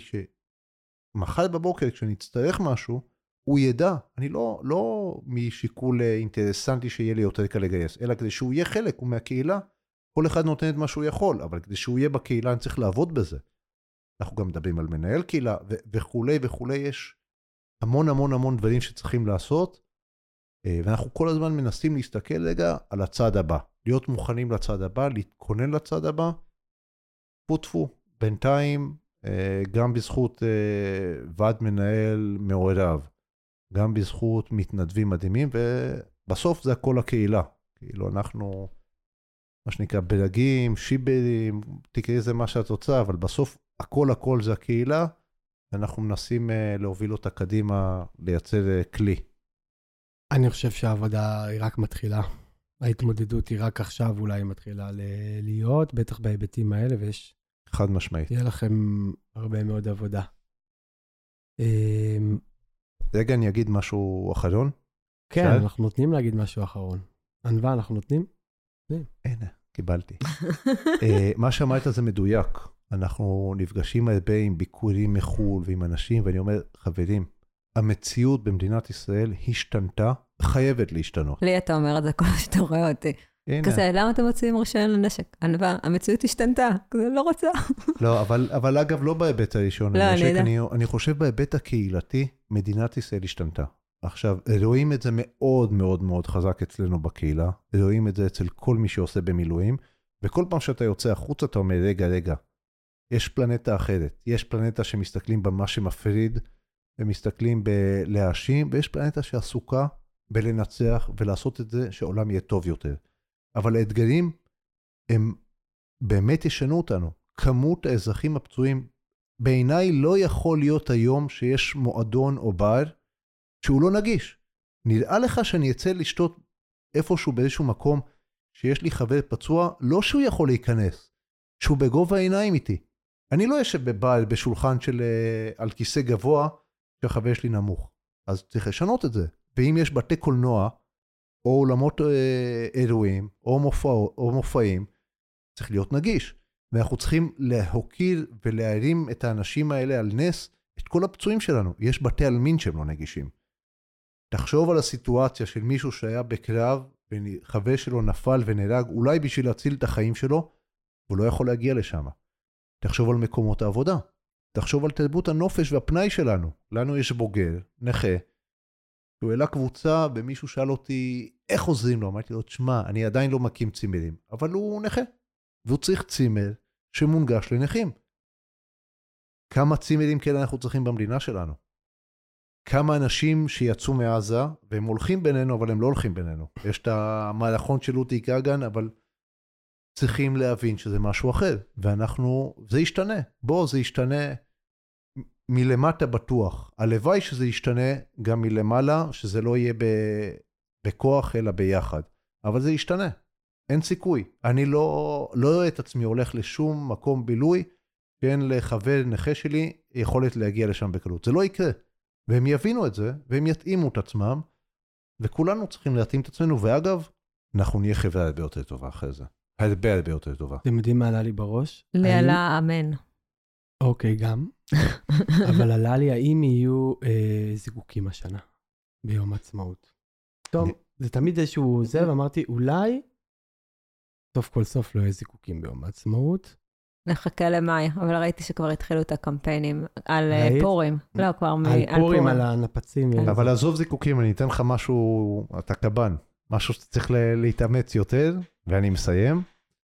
שמחר בבוקר, כשנצטרך משהו, הוא ידע, אני לא משיקול אינטרסנטי שיהיה לי יותר קל לגייס, אלא כדי שהוא יהיה חלק, הוא מהקהילה, כל אחד נותן את מה שהוא יכול, אבל כדי שהוא יהיה בקהילה, אני צריך לעבוד בזה. אנחנו גם מדברים על מנהל קהילה, וכולי וכולי, יש המון המון המון דברים שצריכים לעשות, ואנחנו כל הזמן מנסים להסתכל רגע על הצד הבא, להיות מוכנים לצד הבא, להתכונן לצד הבא, פוטפו, בינתיים, גם בזכות ועד מנהל מעורב, גם בזכות מתנדבים מדהימים, ובסוף זה הכל הקהילה. כאילו אנחנו, מה שנקרא, בלגים, שיברים, תקראי זה מה שאת רוצה, אבל בסוף הכל זה הקהילה, ואנחנו מנסים להוביל אותה קדימה, לייצר כלי. אני חושב שהעבודה היא רק מתחילה. ההתמודדות היא רק עכשיו אולי מתחילה להיות, בטח בהיבטים האלה, ויש... חד משמעית. יהיה לכם הרבה מאוד עבודה. רגע, אני אגיד משהו אחרון? כן, אנחנו נותנים להגיד משהו אחרון. ענווה, אנחנו נותנים? הנה, קיבלתי. מה שאמרת זה מדויק. אנחנו נפגשים הרבה עם ביקורים מחול ועם אנשים, ואני אומר, חברים, המציאות במדינת ישראל השתנתה, חייבת להשתנות. לי אתה אומר את זה כל שאתה רואה אותי. כזה, למה אתם מוציאים רישיון לנשק? ענווה, המציאות השתנתה, כזה לא רוצה. לא, אבל אגב, לא בהיבט הראשון לנשק, אני חושב בהיבט הקהילתי, מדינת ישראל השתנתה. עכשיו, רואים את זה מאוד מאוד מאוד חזק אצלנו בקהילה, רואים את זה אצל כל מי שעושה במילואים, וכל פעם שאתה יוצא החוצה, אתה אומר, רגע, יש פלנטה אחרת, יש פלנטה שמסתכלים במה שמפריד, ומסתכלים בלהאשים, ויש פלנטה שעסוקה בלנצח, ולעשות את זה שהעולם יהיה טוב יותר. אבל האתגרים, הם באמת ישנו אותנו. כמות האזרחים הפצועים, בעיניי לא יכול להיות היום שיש מועדון או בר, שהוא לא נגיש. נראה לך שאני אצא לשתות איפשהו באיזשהו מקום, שיש לי חבר פצוע, לא שהוא יכול להיכנס, שהוא בגובה העיניים איתי. אני לא יושב בבר, בשולחן על כיסא גבוה, שהחבר שלי נמוך. אז צריך לשנות את זה. ואם יש בתי קולנוע, או עולמות אירועים, או מופעים, צריך להיות נגיש. ואנחנו צריכים להוקיר ולהרים את האנשים האלה על נס, את כל הפצועים שלנו. יש בתי עלמין שהם לא נגישים. תחשוב על הסיטואציה של מישהו שהיה בקרב, וחבר שלו נפל ונהרג, אולי בשביל להציל את החיים שלו, הוא לא יכול להגיע לשם. תחשוב על מקומות העבודה. תחשוב על תרבות הנופש והפנאי שלנו. לנו יש בוגר, נכה, הוא העלה קבוצה, ומישהו שאל אותי, איך עוזרים לו? אמרתי לו, תשמע, אני עדיין לא מקים צימרים, אבל הוא נכה, והוא צריך צימר שמונגש לנכים. כמה צימרים כאלה אנחנו צריכים במדינה שלנו? כמה אנשים שיצאו מעזה, והם הולכים בינינו, אבל הם לא הולכים בינינו. יש את המערכון של לוטי קגן, אבל צריכים להבין שזה משהו אחר, ואנחנו, זה ישתנה. זה ישתנה מלמטה בטוח. הלוואי שזה ישתנה גם מלמעלה, שזה לא יהיה בכוח אלא ביחד. אבל זה ישתנה. אין סיכוי. אני לא רואה את עצמי הולך לשום מקום בילוי, כן, לחבר נכה שלי יכולת להגיע לשם בקלות. זה לא יקרה. והם יבינו את זה, והם יתאימו את עצמם, וכולנו צריכים להתאים את עצמנו, ואגב, אנחנו נהיה חברה הרבה יותר טובה אחרי זה. הרבה יותר טובה. אתם יודעים מה עלה לי בראש? לעלה אמן. אוקיי, גם. אבל עלה לי, האם יהיו זיקוקים השנה, ביום העצמאות? טוב, זה תמיד איזשהו זה, ואמרתי, אולי, סוף כל סוף לא יהיה זיקוקים ביום העצמאות. נחכה למאי, אבל ראיתי שכבר התחילו את הקמפיינים על פורים. לא, כבר על פורים, על הנפצים. אבל עזוב זיקוקים, אני אתן לך משהו, אתה קבן, משהו שאתה צריך להתאמץ יותר, ואני מסיים.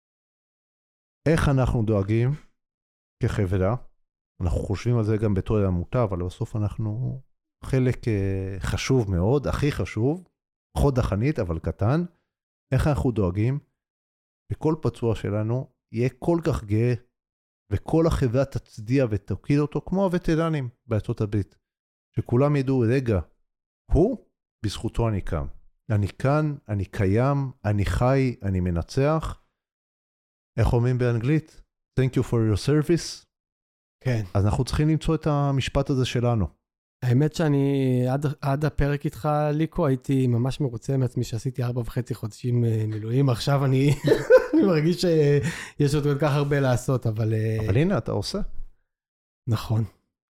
איך אנחנו דואגים כחברה? אנחנו חושבים על זה גם בתור עמותה, אבל בסוף אנחנו חלק חשוב מאוד, הכי חשוב, חוד החנית, אבל קטן. איך אנחנו דואגים? בכל פצוע שלנו יהיה כל כך גאה, וכל החברה תצדיע ותוקיר אותו, כמו הווטרנים בארצות הברית. שכולם ידעו, רגע, הוא, בזכותו אני קם. אני כאן, אני קיים, אני חי, אני מנצח. איך אומרים באנגלית? Thank you for your service. כן. אז אנחנו צריכים למצוא את המשפט הזה שלנו. האמת שאני עד הפרק איתך, ליקו, הייתי ממש מרוצה מעצמי שעשיתי 4.5 חודשים מילואים. עכשיו אני מרגיש שיש עוד כל כך הרבה לעשות, אבל הנה, אתה עושה. נכון.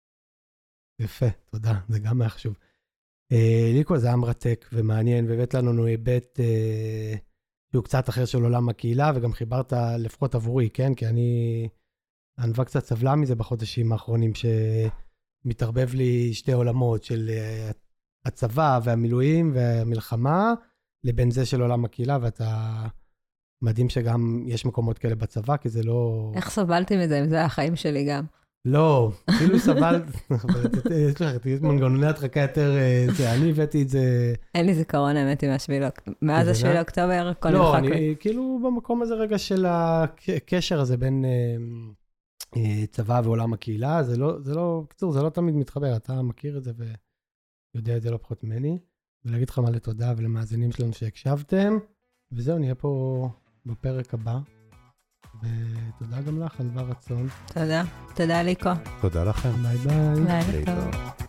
יפה, תודה. זה גם היה חשוב. ליקו, זה היה מרתק ומעניין, והבאת לנו היבט שהוא קצת אחר של עולם הקהילה, וגם חיברת לפחות עבורי, כן? כי הענווה קצת סבלה מזה בחודשים האחרונים, מתערבב לי שתי עולמות של הצבא והמילואים והמלחמה, לבין זה של עולם הקהילה, ואתה מדהים שגם יש מקומות כאלה בצבא, כי זה לא... איך סבלתי מזה, אם זה החיים שלי גם? לא, כאילו סבל, יש לך, תגיד מנגנוני הדחקה יותר, אני הבאתי את זה... אין לי זיכרון האמת עם מאז השביל לאוקטובר, כל לא, אני כאילו במקום הזה רגע של הקשר הזה בין... צבא ועולם הקהילה, זה לא, קצור, זה לא תמיד מתחבר, אתה מכיר את זה ויודע את זה לא פחות ממני, ולהגיד לך מלא תודה ולמאזינים שלנו שהקשבתם, וזהו, נהיה פה בפרק הבא, ותודה גם לך, ענווה רצון. תודה ליקו. תודה לכם. ביי ביי. ביי.